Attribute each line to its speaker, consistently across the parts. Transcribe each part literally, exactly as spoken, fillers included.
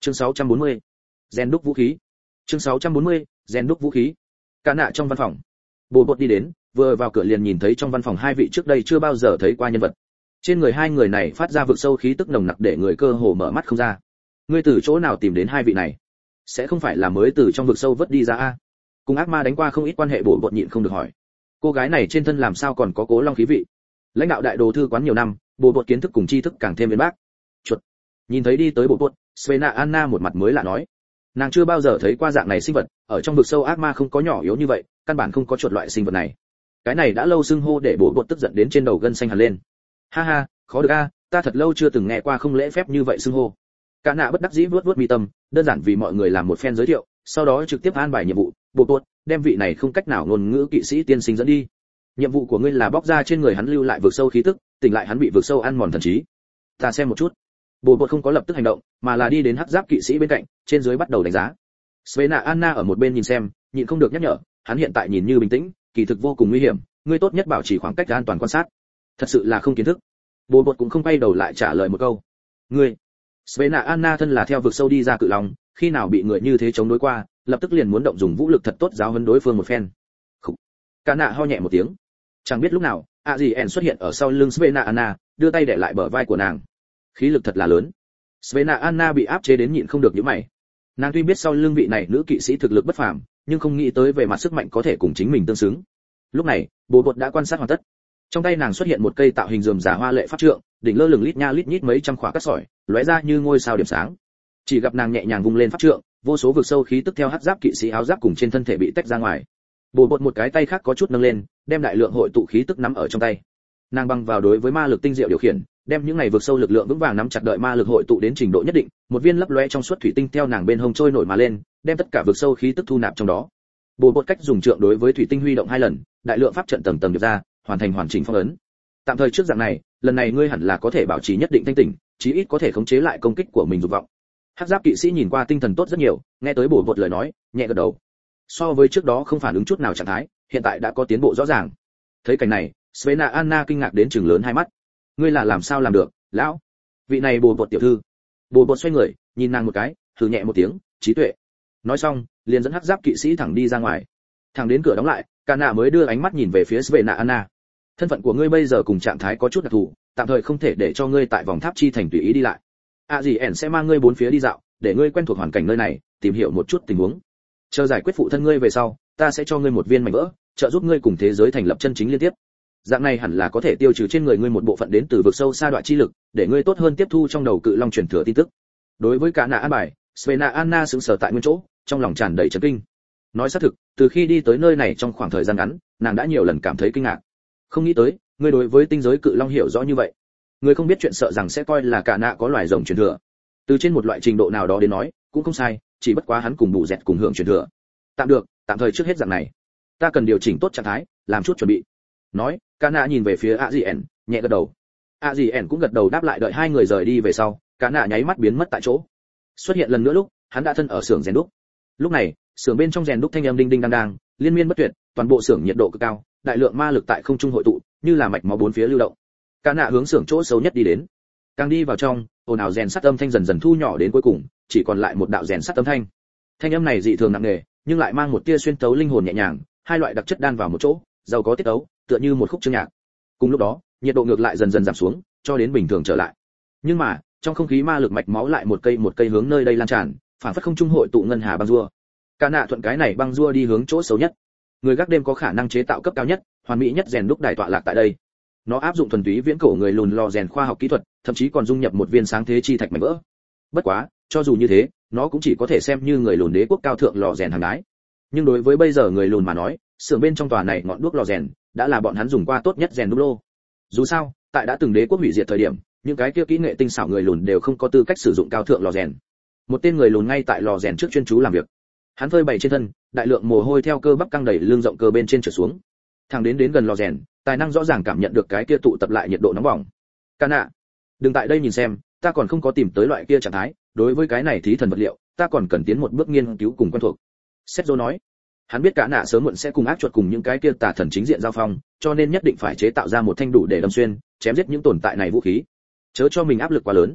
Speaker 1: Chương sáu trăm bốn mươi. Gen đúc vũ khí. Chương sáu trăm bốn mươi. Gen đúc vũ khí. Cả nạ trong văn phòng. Bồ Bột đi đến, vừa vào cửa liền nhìn thấy trong văn phòng hai vị trước đây chưa bao giờ thấy qua nhân vật. Trên người hai người này phát ra vực sâu khí tức nồng nặc để người cơ hồ mở mắt không ra. Ngươi từ chỗ nào tìm đến hai vị này? Sẽ không phải là mới từ trong vực sâu vớt đi ra a? Cùng ác ma đánh qua không ít quan hệ, Bồ Bột nhịn không được hỏi. Cô gái này trên thân làm sao còn có Cố Long khí vị? Lãnh đạo đại đồ thư quán nhiều năm, Bồ Bột kiến thức cùng tri thức càng thêm uyên bác. Chuột. Nhìn thấy đi tới Bồ Bột, Svena Anna một mặt mới lạ nói. Nàng chưa bao giờ thấy qua dạng này sinh vật, ở trong vực sâu ác ma không có nhỏ yếu như vậy, căn bản không có chuột loại sinh vật này. Cái này đã lâu xưng hô để Bồ Bột tức giận đến trên đầu gân xanh hẳn lên. Ha ha, khó được a, ta thật lâu chưa từng nghe qua không lễ phép như vậy xưng hô. Cả nạ bất đắc dĩ vuốt vuốt mi tâm, đơn giản vì mọi người làm một phen giới thiệu, sau đó trực tiếp an bài nhiệm vụ. Bồ Bột, đem vị này không cách nào ngôn ngữ kỵ sĩ tiên sinh dẫn đi. Nhiệm vụ của ngươi là bóc ra trên người hắn lưu lại vực sâu khí tức, tỉnh lại hắn bị vực sâu ăn mòn thần trí. Ta xem một chút. Bồ Bột không có lập tức hành động, mà là đi đến hắc giáp kỵ sĩ bên cạnh, trên dưới bắt đầu đánh giá. Svena Anna ở một bên nhìn xem, nhịn không được nhắc nhở, hắn hiện tại nhìn như bình tĩnh, kỳ thực vô cùng nguy hiểm, ngươi tốt nhất bảo trì khoảng cách an toàn quan sát. Thật sự là không kiến thức. Bồ Bột cũng không quay đầu lại trả lời một câu. Ngươi. Svena Anna thân là theo vực sâu đi ra cự long, khi nào bị người như thế chống đối qua, lập tức liền muốn động dùng vũ lực thật tốt giáo huấn đối phương một phen. Khục. Cả nạ ho nhẹ một tiếng. Chẳng biết lúc nào, a gì ẻn xuất hiện ở sau lưng Svena Anna, đưa tay để lại bờ vai của nàng. Khí lực thật là lớn. Svena Anna bị áp chế đến nhịn không được nhíu mày. Nàng tuy biết sau lưng vị này nữ kỵ sĩ thực lực bất phàm, nhưng không nghĩ tới về mặt sức mạnh có thể cùng chính mình tương xứng. Lúc này, Bồ Bột đã quan sát hoàn tất. Trong tay nàng xuất hiện một cây tạo hình rườm rà hoa lệ pháp trượng, đỉnh lơ lửng lít nha lít nhít mấy trăm khỏa cát sỏi, lóe ra như ngôi sao điểm sáng. Chỉ gặp nàng nhẹ nhàng vung lên pháp trượng, vô số vực sâu khí tức theo hắc giáp kỵ sĩ áo giáp cùng trên thân thể bị tách ra ngoài. Bồ Bột một cái tay khác có chút nâng lên, đem đại lượng hội tụ khí tức nắm ở trong tay. Nàng băng vào đối với ma lực tinh diệu điều khiển, đem những này vực sâu lực lượng vững vàng nắm chặt, đợi ma lực hội tụ đến trình độ nhất định, một viên lấp lóe trong suốt thủy tinh theo nàng bên hông trôi nổi mà lên, đem tất cả vực sâu khí tức thu nạp trong đó. Bồ Bột cách dùng trượng đối với thủy tinh huy động hai lần, đại lượng pháp trận tầng tầng được ra, hoàn thành hoàn chỉnh phong ấn. Tạm thời trước dạng này, lần này ngươi hẳn là có thể bảo trì nhất định thanh tỉnh, chí ít có thể khống chế lại công kích của mình dục vọng. Hắc giáp kỵ sĩ nhìn qua tinh thần tốt rất nhiều, nghe tới Bồ Bột lời nói, nhẹ gật đầu. So với trước đó không phản ứng chút nào trạng thái, hiện tại đã có tiến bộ rõ ràng. Thấy cảnh này, Svena Anna kinh ngạc đến trừng lớn hai mắt. Ngươi là làm sao làm được, lão? Vị này Bồ Bột tiểu thư. Bồ Bột xoay người, nhìn nàng một cái, hừ nhẹ một tiếng, trí tuệ. Nói xong, liền dẫn hắc giáp kỵ sĩ thẳng đi ra ngoài. Thẳng đến cửa đóng lại, Cả nạ mới đưa ánh mắt nhìn về phía Svena Anna. Thân phận của ngươi bây giờ cùng trạng thái có chút đặc thù, tạm thời không thể để cho ngươi tại vòng tháp chi thành tùy ý đi lại. À gì ẻn sẽ mang ngươi bốn phía đi dạo, để ngươi quen thuộc hoàn cảnh nơi này, tìm hiểu một chút tình huống. Chờ giải quyết phụ thân ngươi về sau, ta sẽ cho ngươi một viên mảnh vỡ, trợ giúp ngươi cùng thế giới thành lập chân chính liên tiếp. Dạng này hẳn là có thể tiêu trừ trên người ngươi một bộ phận đến từ vực sâu sa đoạn chi lực, để ngươi tốt hơn tiếp thu trong đầu cự long truyền thừa tin tức. Đối với Cả nạ an bài, Svena Anna sững sờ tại nguyên chỗ, trong lòng tràn đầy chấn kinh. Nói xác thực, từ khi đi tới nơi này trong khoảng thời gian ngắn, nàng đã nhiều lần cảm thấy kinh ngạc. Không nghĩ tới, ngươi đối với tinh giới cự long hiểu rõ như vậy. Ngươi không biết chuyện sợ rằng sẽ coi là Cả nạ có loài rồng truyền thừa. Từ trên một loại trình độ nào đó đến nói, cũng không sai, chỉ bất quá hắn cùng bù dẹt cùng hưởng truyền thừa. Tạm được, tạm thời trước hết dạng này. Ta cần điều chỉnh tốt trạng thái, làm chút chuẩn bị. Nói, Cả nạ nhìn về phía Azien, nhẹ gật đầu. Azien cũng gật đầu đáp lại, đợi hai người rời đi về sau, Cả nạ nháy mắt biến mất tại chỗ. Xuất hiện lần nữa lúc, hắn đã thân ở xưởng rèn đúc. Lúc này, xưởng bên trong rèn đúc thanh âm đinh đinh đang đang, liên miên bất tuyệt, toàn bộ xưởng nhiệt độ cực cao, đại lượng ma lực tại không trung hội tụ, như là mạch máu bốn phía lưu động. Cả nạ hướng xưởng chỗ xấu nhất đi đến. Càng đi vào trong, ồn ào rèn sắt âm thanh dần dần thu nhỏ đến cuối cùng, chỉ còn lại một đạo rèn sắt âm thanh. Thanh âm này dị thường nặng nề, nhưng lại mang một tia xuyên tấu linh hồn nhẹ nhàng, hai loại đặc chất đan vào một chỗ, giàu có tiết tấu, tựa như một khúc chương nhạc. Cùng lúc đó, nhiệt độ ngược lại dần dần giảm xuống, cho đến bình thường trở lại. Nhưng mà, trong không khí ma lực mạch máu lại một cây một cây hướng nơi đây lan tràn, phản phất không trung hội tụ ngân hà băng rua. Cả nạ thuận cái này băng rua đi hướng chỗ xấu nhất. Người gác đêm có khả năng chế tạo cấp cao nhất, hoàn mỹ nhất rèn đúc đài tọa lạc tại đây. Nó áp dụng thuần túy viễn cổ người lùn lò rèn khoa học kỹ thuật, thậm chí còn dung nhập một viên sáng thế chi thạch mảnh vỡ. Bất quá, cho dù như thế, nó cũng chỉ có thể xem như người lùn đế quốc cao thượng lò rèn hàng đái. Nhưng đối với bây giờ người lùn mà nói, xưởng bên trong tòa này ngọn đuốc lò rèn đã là bọn hắn dùng qua tốt nhất rèn đúc lô. Dù sao, tại đã từng đế quốc hủy diệt thời điểm, những cái kia kỹ nghệ tinh xảo người lùn đều không có tư cách sử dụng cao thượng lò rèn. Một tên người lùn ngay tại lò rèn trước chuyên chú làm việc. Hắn phơi bày trên thân, đại lượng mồ hôi theo cơ bắp căng đầy lưng rộng cơ bên trên trở xuống. Thẳng đến đến gần lò rèn, tài năng rõ ràng cảm nhận được cái kia tụ tập lại nhiệt độ nóng bỏng. Cả nạ, đừng tại đây nhìn xem, ta còn không có tìm tới loại kia trạng thái, đối với cái này thí thần vật liệu, ta còn cần tiến một bước nghiên cứu cùng quen thuộc. Setzo nói. Hắn biết Cả nạ sớm muộn sẽ cùng ác chuột cùng những cái kia tà thần chính diện giao phong, cho nên nhất định phải chế tạo ra một thanh đủ để đâm xuyên, chém giết những tồn tại này vũ khí. Chớ cho mình áp lực quá lớn.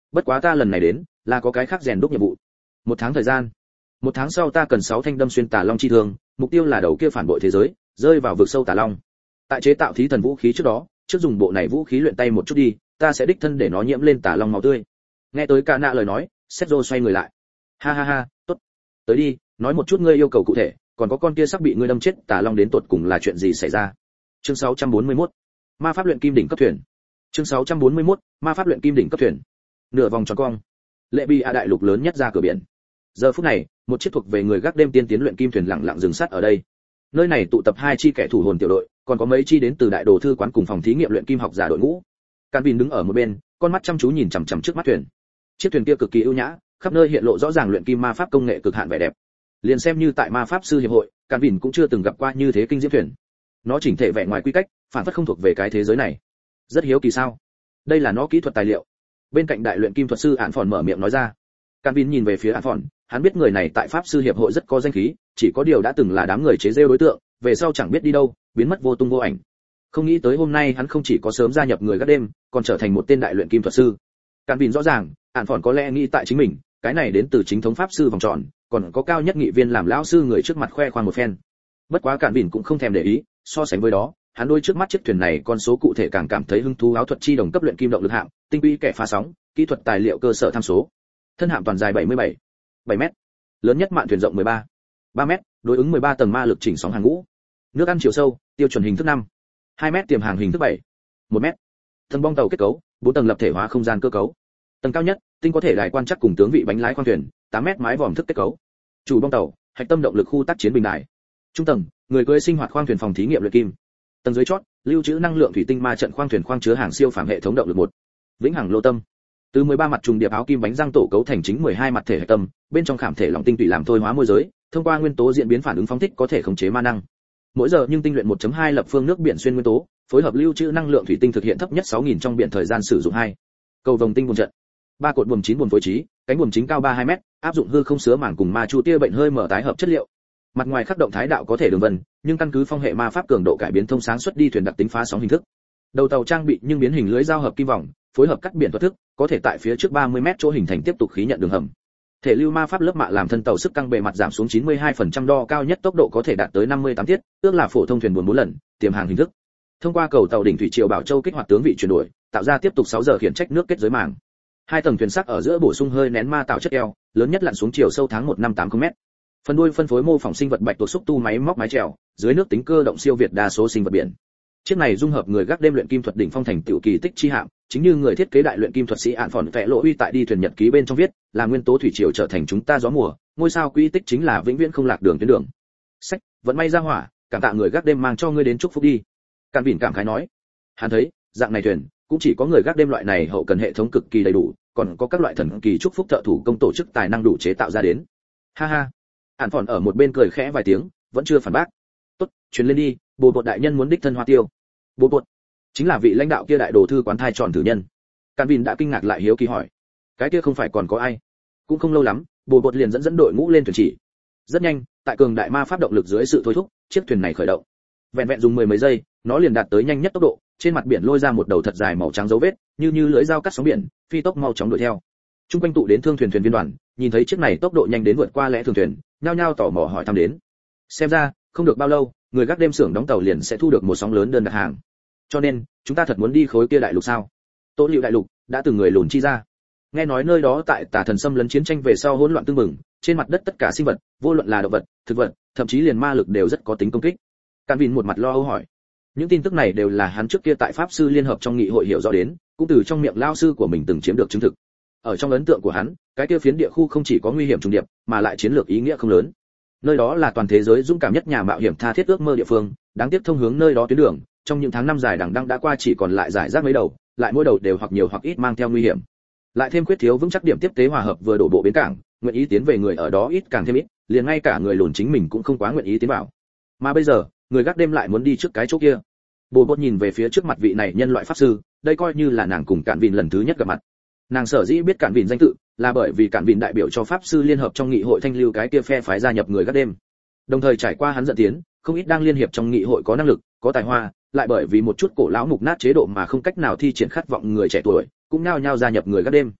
Speaker 1: Bất quá ta lần này đến là có cái khác rèn đúc nhiệm vụ. Một tháng thời gian. Một tháng sau ta cần sáu thanh đâm xuyên Tà Long chi thương, mục tiêu là đầu kia phản bội thế giới, rơi vào vực sâu Tà Long. Tại chế tạo thí thần vũ khí trước đó, trước dùng bộ này vũ khí luyện tay một chút đi, ta sẽ đích thân để nó nhiễm lên Tà Long máu tươi. Nghe tới Cả Nạ lời nói, Setzo xoay người lại. Ha ha ha, tốt. Tới đi, nói một chút ngươi yêu cầu cụ thể, còn có con kia sắp bị ngươi đâm chết Tà Long đến tột cùng là chuyện gì xảy ra. Chương sáu trăm bốn mươi mốt. Ma pháp luyện kim đỉnh cấp thuyền. Chương sáu trăm bốn mươi mốt. Ma pháp luyện kim đỉnh cấp thuyền. Nửa vòng tròn cong. Lệ Bi A đại lục lớn nhất ra cửa biển. Giờ phút này, một chiếc thuộc về người gác đêm tiên tiến luyện kim thuyền lặng lặng dừng sát ở đây. Nơi này tụ tập hai chi kẻ thủ hồn tiểu đội, còn có mấy chi đến từ đại đồ thư quán cùng phòng thí nghiệm luyện kim học giả đội ngũ. Càn Vin đứng ở một bên, con mắt chăm chú nhìn chằm chằm trước mắt thuyền. Chiếc thuyền kia cực kỳ ưu nhã, khắp nơi hiện lộ rõ ràng luyện kim ma pháp công nghệ cực hạn vẻ đẹp. Liền xem như tại ma pháp sư hiệp hội, Càn Vin cũng chưa từng gặp qua như thế kinh diễm thuyền. Nó chỉnh thể vẻ ngoài quy cách, phản phất không thuộc về cái thế giới này. Rất hiếu kỳ sao? Đây là nó kỹ thuật tài liệu. Bên cạnh đại luyện kim thuật sư Án Phòn mở miệng nói ra. Càn Vin nhìn về phía Án Phòn, hắn biết người này tại pháp sư hiệp hội rất có danh khí, chỉ có điều đã từng là đám người chế giễu đối tượng, về sau chẳng biết đi đâu, biến mất vô tung vô ảnh. Không nghĩ tới hôm nay hắn không chỉ có sớm gia nhập người gác đêm, còn trở thành một tên đại luyện kim thuật sư. Càn Vin rõ ràng, Án Phòn có lẽ nghĩ tại chính mình, cái này đến từ chính thống pháp sư vòng tròn, còn có cao nhất nghị viên làm lão sư người trước mặt khoe khoang một phen. Bất quá Càn Vin cũng không thèm để ý, so sánh với đó, hắn đôi trước mắt chiếc thuyền này con số cụ thể càng cảm thấy hứng thú. Áo thuật chi đồng cấp luyện kim động lực hạng, tinh vi kẻ phá sóng, kỹ thuật tài liệu cơ sở tham số. Thân hạm toàn dài bảy mươi bảy, bảy mét, lớn nhất mạn thuyền rộng mười ba, ba mét, đối ứng mười ba tầng ma lực chỉnh sóng hàng ngũ. Nước ăn chiều sâu, tiêu chuẩn hình thức năm, hai mét tiềm hàng hình thức bảy, một mét. Tầng bong tàu kết cấu, bốn tầng lập thể hóa không gian cơ cấu. Tầng cao nhất, tinh có thể đài quan chắc cùng tướng vị bánh lái khoang thuyền, tám mét mái vòm thức kết cấu. Chủ bong tàu, hạch tâm động lực khu tác chiến bình đài. Trung tầng, người cưỡi sinh hoạt khoang thuyền phòng thí nghiệm luyện kim. Tầng dưới chót, lưu trữ năng lượng thủy tinh ma trận khoang thuyền khoang chứa hàng siêu phàm hệ thống động lực một. Vĩnh hằng lô tâm. Từ mười ba mặt trùng điệp áo kim bánh răng tổ cấu thành chính mười hai mặt thể hệ tâm, bên trong khảm thể lỏng tinh tùy làm thôi hóa môi giới, thông qua nguyên tố diễn biến phản ứng phóng thích có thể khống chế ma năng. Mỗi giờ nhưng tinh luyện một chấm hai lập phương nước biển xuyên nguyên tố, phối hợp lưu trữ năng lượng thủy tinh thực hiện thấp nhất sáu nghìn trong biển thời gian sử dụng hai. Cầu vồng tinh buồm trận. Ba cột buồm chín buồm phối trí, cánh buồm chính cao ba mươi hai mét, áp dụng hư không sứa màng cùng ma chu tia bệnh hơi mở tái hợp chất liệu. Mặt ngoài khắc động thái đạo có thể đường vân, nhưng căn cứ phong hệ ma pháp cường độ cải biến thông sáng xuất đi thuyền đặc tính phá sóng hình thức. Đầu tàu trang bị nhưng biến hình lưới giao hợp kim vòng, phối hợp cắt biển thuật thức, có thể tại phía trước ba mươi mét chỗ hình thành tiếp tục khí nhận đường hầm. Thể lưu ma pháp lớp mạ làm thân tàu sức căng bề mặt giảm xuống chín mươi hai phần trăm, đo cao nhất tốc độ có thể đạt tới năm mươi tám tiết, ước là phổ thông thuyền buồm bốn lần, tiềm hàng hình thức. Thông qua cầu tàu đỉnh thủy triều Bảo Châu kích hoạt tướng vị chuyển đổi, tạo ra tiếp tục sáu giờ khiển trách nước kết giới màng. Hai tầng thuyền sắc ở giữa bổ sung hơi nén ma tạo chất eo, lớn nhất lặn xuống chiều sâu tháng một năm tám mươi mét. Phần đuôi phân phối mô phỏng sinh vật bạch tuộc xúc tu máy móc mái chèo, dưới nước tính cơ động siêu việt đa số sinh vật biển. Chiếc này dung hợp người gác đêm luyện kim thuật đỉnh phong thành tiểu kỳ tích chi hạm, chính như người thiết kế đại luyện kim thuật sĩ Án Phòn vẽ lộ uy tại đi thuyền nhật ký bên trong viết, là nguyên tố thủy triều trở thành chúng ta gió mùa, ngôi sao quỹ tích chính là vĩnh viễn không lạc đường tuyến đường. Sách, vẫn may ra hỏa, cảm tạ người gác đêm mang cho ngươi đến chúc phúc đi. Càn Vin cảm khái nói. Hắn thấy, dạng này thuyền, cũng chỉ có người gác đêm loại này hậu cần hệ thống cực kỳ đầy đủ, còn có các loại thần kỳ chúc phúc thợ thủ công tổ chức tài năng đủ chế tạo ra đến. Ha ha. Án Phòn ở một bên cười khẽ vài tiếng, vẫn chưa phản bác. Tốt, truyền lên đi, Bồ Bột đại nhân muốn đích thân hoa tiêu. Bồ Bột chính là vị lãnh đạo kia đại đồ thư quán thai tròn thử nhân. Càn Vin đã kinh ngạc lại hiếu kỳ hỏi, cái kia không phải còn có ai? Cũng không lâu lắm, Bồ Bột liền dẫn dẫn đội ngũ lên thuyền chỉ. Rất nhanh, tại cường đại ma pháp động lực dưới sự thôi thúc, chiếc thuyền này khởi động. Vẹn vẹn dùng mười mấy giây, nó liền đạt tới nhanh nhất tốc độ, trên mặt biển lôi ra một đầu thật dài màu trắng dấu vết, như như lưỡi dao cắt sóng biển, phi tốc mau chóng đuổi theo. Trung quanh tụ đến thương thuyền thuyền viên đoàn, nhìn thấy chiếc này tốc độ nhanh đến vượt qua lẽ thường thuyền, nhao nhao tò mò hỏi thăm đến. Xem ra, không được bao lâu, người gác đêm xưởng đóng tàu liền sẽ thu được một sóng lớn đơn đặt hàng. Cho nên, chúng ta thật muốn đi khối kia đại lục sao? Tố liệu đại lục đã từng người lùn chi ra. Nghe nói nơi đó tại Tà Thần xâm lấn chiến tranh về sau hỗn loạn tương mừng, trên mặt đất tất cả sinh vật, vô luận là động vật, thực vật, thậm chí liền ma lực đều rất có tính công kích. Càn Vin một mặt lo âu hỏi. Những tin tức này đều là hắn trước kia tại pháp sư liên hợp trong nghị hội hiểu rõ đến, cũng từ trong miệng lao sư của mình từng chiếm được chứng thực. Ở trong ấn tượng của hắn, cái kia phiến địa khu không chỉ có nguy hiểm trùng điệp, mà lại chiến lược ý nghĩa không lớn. Nơi đó là toàn thế giới dũng cảm nhất nhà mạo hiểm tha thiết ước mơ địa phương, đáng tiếc thông hướng nơi đó tuyến đường, trong những tháng năm dài đằng đẵng đã qua chỉ còn lại giải rác mấy đầu, lại mỗi đầu đều hoặc nhiều hoặc ít mang theo nguy hiểm. Lại thêm khuyết thiếu vững chắc điểm tiếp tế hòa hợp vừa đổ bộ bến cảng, nguyện ý tiến về người ở đó ít càng thêm ít, liền ngay cả người lùn chính mình cũng không quá nguyện ý tiến vào. Mà bây giờ, người gác đêm lại muốn đi trước cái chỗ kia. Bồ Bột nhìn về phía trước mặt vị này nhân loại pháp sư, đây coi như là nàng cùng Càn Vin lần thứ nhất gặp mặt. Nàng sở dĩ biết Càn Vin danh tự, là bởi vì Càn Vin đại biểu cho pháp sư liên hợp trong nghị hội thanh lưu cái kia phe phái gia nhập người gác đêm. Đồng thời trải qua hắn dẫn tiến, không ít đang liên hiệp trong nghị hội có năng lực, có tài hoa, lại bởi vì một chút cổ lão mục nát chế độ mà không cách nào thi triển khát vọng người trẻ tuổi, cũng nhao nhao gia nhập người gác đêm.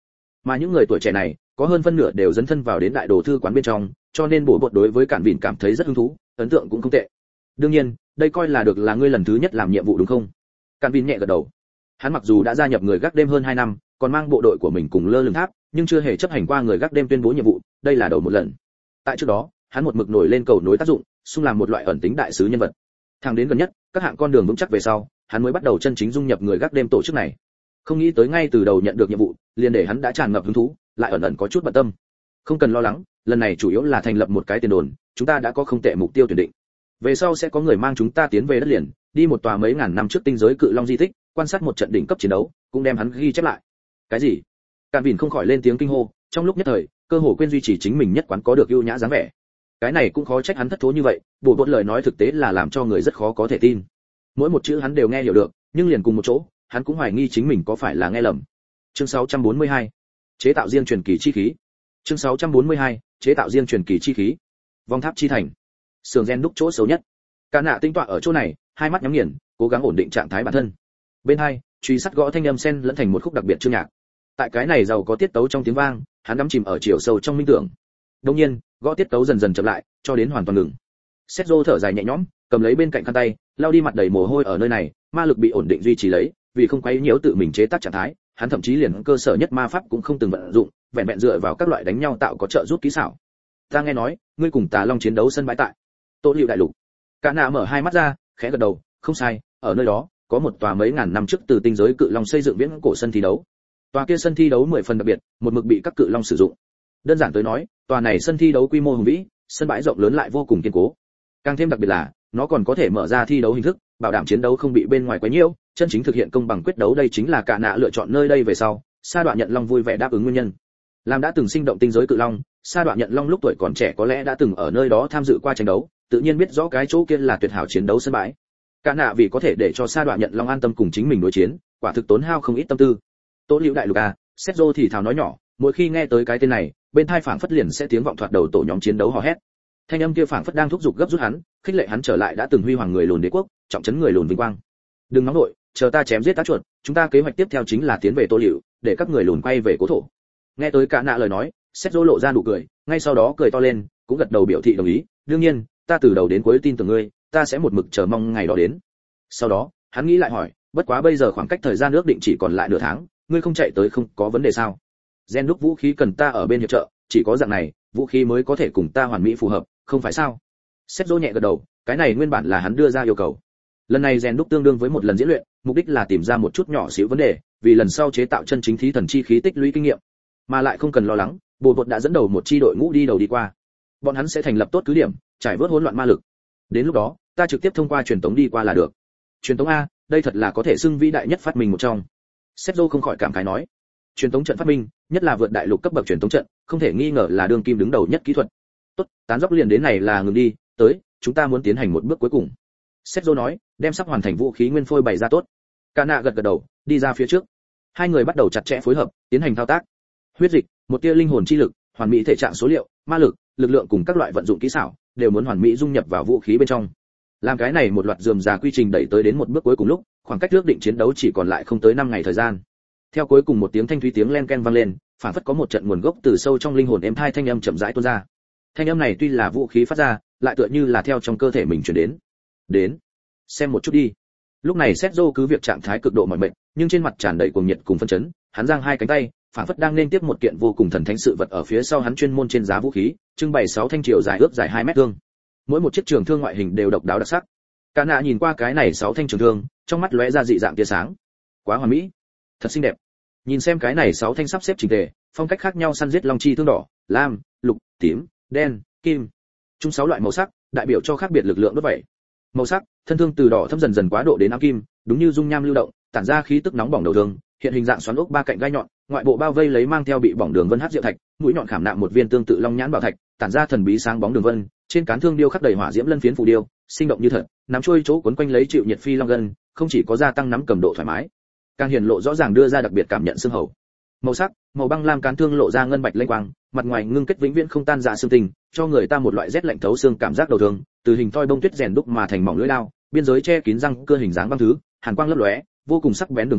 Speaker 1: Mà những người tuổi trẻ này, có hơn phân nửa đều dấn thân vào đến đại đồ thư quán bên trong, cho nên bộ bột đối với Cản Vịn cảm thấy rất hứng thú, ấn tượng cũng không tệ. Đương nhiên, đây coi là được là ngươi lần thứ nhất làm nhiệm vụ đúng không? Cản Vịn nhẹ gật đầu. Hắn mặc dù đã gia nhập người gác đêm hơn hai năm, còn mang bộ đội của mình cùng lơ lửng tháp, nhưng chưa hề chấp hành qua người gác đêm tuyên bố nhiệm vụ, đây là đầu một lần. Tại trước đó, hắn một mực nổi lên cầu nối tác dụng, xung làm một loại ẩn tính đại sứ nhân vật. Thẳng đến gần nhất, các hạng con đường vững chắc về sau, hắn mới bắt đầu chân chính dung nhập người gác đêm tổ chức này. Không nghĩ tới ngay từ đầu nhận được nhiệm vụ, liền để hắn đã tràn ngập hứng thú, lại ẩn ẩn có chút bận tâm. Không cần lo lắng, lần này chủ yếu là thành lập một cái tiền đồn, chúng ta đã có không tệ mục tiêu tuyển định. Về sau sẽ có người mang chúng ta tiến về đất liền, đi một tòa mấy ngàn năm trước tinh giới cự long di tích, quan sát một trận đỉnh cấp chiến đấu, cũng đem hắn ghi chép lại. Cái gì? Cản Vịn không khỏi lên tiếng kinh hô, trong lúc nhất thời, cơ hồ quên duy trì chính mình nhất quán có được ưu nhã dáng vẻ. Cái này cũng khó trách hắn thất thố như vậy, bộ bột lời nói thực tế là làm cho người rất khó có thể tin. Mỗi một chữ hắn đều nghe hiểu được, nhưng liền cùng một chỗ, hắn cũng hoài nghi chính mình có phải là nghe lầm. Chương sáu trăm bốn mươi hai, chế tạo riêng truyền kỳ chi khí. Chương sáu trăm bốn mươi hai, chế tạo riêng truyền kỳ chi khí. Vong tháp chi thành. Sườn gen đúc chỗ xấu nhất. Cả nạ tinh tọa ở chỗ này, hai mắt nhắm nghiền, cố gắng ổn định trạng thái bản thân. Bên hai, truy sắt gõ thanh âm sen lẫn thành một khúc đặc biệt chương nhạc. Tại cái này giàu có tiết tấu trong tiếng vang, hắn đắm chìm ở chiều sâu trong minh tưởng. Đương nhiên, gõ tiết tấu dần dần chậm lại, cho đến hoàn toàn ngừng. Setzo thở dài nhẹ nhõm, cầm lấy bên cạnh khăn tay, lau đi mặt đầy mồ hôi ở nơi này, ma lực bị ổn định duy trì lấy, vì không quấy nhiễu tự mình chế tác trạng thái, hắn thậm chí liền cơ sở nhất ma pháp cũng không từng vận dụng, vẹn vẹn dựa vào các loại đánh nhau tạo có trợ giúp kỹ xảo. Ta nghe nói, ngươi cùng Tà Long chiến đấu sân bãi tại Tô Liệu đại lục. Cả nạ mở hai mắt ra, khẽ gật đầu, không sai, ở nơi đó có một tòa mấy ngàn năm trước từ tinh giới cự long xây dựng viễn cổ sân thi đấu. Tòa kia sân thi đấu mười phần đặc biệt, một mực bị các cự long sử dụng. Đơn giản tới nói, tòa này sân thi đấu quy mô hùng vĩ, sân bãi rộng lớn lại vô cùng kiên cố. Càng thêm đặc biệt là, nó còn có thể mở ra thi đấu hình thức, bảo đảm chiến đấu không bị bên ngoài quấy nhiễu, chân chính thực hiện công bằng quyết đấu. Đây chính là Cả nạ lựa chọn nơi đây về sau, Sa Đoạn Nhận Long vui vẻ đáp ứng nguyên nhân. Làm đã từng sinh động tinh giới cự long, Sa Đoạn Nhận Long lúc tuổi còn trẻ có lẽ đã từng ở nơi đó tham dự qua tranh đấu, tự nhiên biết rõ cái chỗ kia là tuyệt hảo chiến đấu sân bãi. Cả nạ vì có thể để cho Sa Đoạn Nhận Long an tâm cùng chính mình đối chiến, quả thực tốn hao không ít tâm tư. Tô Liễu đại lục à, Setzo thì thào nói nhỏ, mỗi khi nghe tới cái tên này, bên tai phảng phất liền sẽ tiếng vọng thoạt đầu tổ nhóm chiến đấu hò hét. Thanh âm kia phảng phất đang thúc giục gấp rút hắn, khích lệ hắn trở lại đã từng huy hoàng người lùn đế quốc, trọng trấn người lùn vinh quang. Đừng nóng nội, chờ ta chém giết tá chuột, chúng ta kế hoạch tiếp theo chính là tiến về Tô Liễu, để các người lùn quay về cố thổ. Nghe tới Cả nạ lời nói, Setzo lộ ra nụ cười, ngay sau đó cười to lên, cũng gật đầu biểu thị đồng ý. Đương nhiên, ta từ đầu đến cuối tin tưởng ngươi, ta sẽ một mực chờ mong ngày đó đến. Sau đó, hắn nghĩ lại hỏi, bất quá bây giờ khoảng cách thời gian ước định chỉ còn lại nửa tháng, ngươi không chạy tới không có vấn đề sao? Gen đúc vũ khí cần ta ở bên hiệp trợ, chỉ có dạng này, vũ khí mới có thể cùng ta hoàn mỹ phù hợp, không phải sao? Setzo nhẹ gật đầu, cái này nguyên bản là hắn đưa ra yêu cầu. Lần này rèn đúc tương đương với một lần diễn luyện, mục đích là tìm ra một chút nhỏ xíu vấn đề, vì lần sau chế tạo chân chính thí thần chi khí tích lũy kinh nghiệm. Mà lại không cần lo lắng, bộ bột đã dẫn đầu một chi đội ngũ đi đầu đi qua. Bọn hắn sẽ thành lập tốt cứ điểm, trải vớt hỗn loạn ma lực. Đến lúc đó, ta trực tiếp thông qua truyền tống đi qua là được. Truyền tống a, đây thật là có thể xưng vĩ đại nhất phát minh một trong. Setzo không khỏi cảm khái nói, truyền tống trận phát minh, nhất là vượt đại lục cấp bậc truyền tống trận, không thể nghi ngờ là đương kim đứng đầu nhất kỹ thuật. Tốt, tán dốc liền đến này là ngừng đi, tới, chúng ta muốn tiến hành một bước cuối cùng. Setzo nói, đem sắp hoàn thành vũ khí nguyên phôi bày ra tốt. Cả nạ gật gật đầu, đi ra phía trước. Hai người bắt đầu chặt chẽ phối hợp, tiến hành thao tác. Huyết dịch, một tia linh hồn chi lực, hoàn mỹ thể trạng số liệu, ma lực, lực lượng cùng các loại vận dụng kỹ xảo, đều muốn hoàn mỹ dung nhập vào vũ khí bên trong. Làm cái này một loạt rườm rà quy trình đẩy tới đến một bước cuối cùng lúc, khoảng cách ước định chiến đấu chỉ còn lại không tới năm ngày thời gian. Theo cuối cùng một tiếng thanh thúy tiếng len ken vang lên, phản phất có một trận nguồn gốc từ sâu trong linh hồn êm thai thanh âm chậm rãi tuôn ra. Thanh âm này tuy là vũ khí phát ra, lại tựa như là theo trong cơ thể mình truyền đến. Đến, xem một chút đi. Lúc này Setzo cứ việc trạng thái cực độ mỏi mệt, nhưng trên mặt tràn đầy cuồng nhiệt cùng phấn chấn, hắn giang hai cánh tay, phản phất đang nên tiếp một kiện vô cùng thần thánh sự vật. Ở phía sau hắn chuyên môn trên giá vũ khí, trưng bày sáu thanh chiều dài ước dài hai mét thương. Mỗi một chiếc trường thương ngoại hình đều độc đáo đặc sắc. Cả nạ nhìn qua cái này sáu thanh trường thương, trong mắt lóe ra dị dạng tia sáng. Quá hoàn mỹ, thật xinh đẹp. Nhìn xem cái này sáu thanh sắp xếp chỉnh tề, phong cách khác nhau săn giết long chi thương đỏ, lam, lục, tím, đen, kim, chung sáu loại màu sắc, đại biểu cho khác biệt lực lượng đốt vậy. Màu sắc, thân thương từ đỏ thâm dần dần quá độ đến ám kim, đúng như dung nham lưu động, tản ra khí tức nóng bỏng đầu thương, hiện hình dạng xoắn ốc ba cạnh gai nhọn, ngoại bộ bao vây lấy mang theo bị bỏng đường vân hắc diệu thạch, mũi nhọn khảm nạm một viên tương tự long nhãn bảo thạch, tản ra thần bí sáng bóng đường vân, trên cán thương điêu khắc đầy hỏa diễm lân phiến phù điêu, sinh động như thật, nắm trôi chỗ cuốn quanh lấy chịu nhiệt phi long gân, không chỉ có gia tăng nắm cầm độ thoải mái, càng hiển lộ rõ ràng đưa ra đặc biệt cảm nhận xương hầu. Màu sắc, màu băng lam cán thương lộ ra ngân bạch lênh quang, mặt ngoài ngưng kết vĩnh viễn không tan rã xương tình, cho người ta một loại rét lạnh thấu xương cảm giác đầu thương, từ hình thoi bông tuyết rèn đúc mà thành mỏng lưỡi lao, biên giới che kín răng cưa hình dáng băng thứ, hàn quang lấp lóe, vô cùng sắc bén đường vân,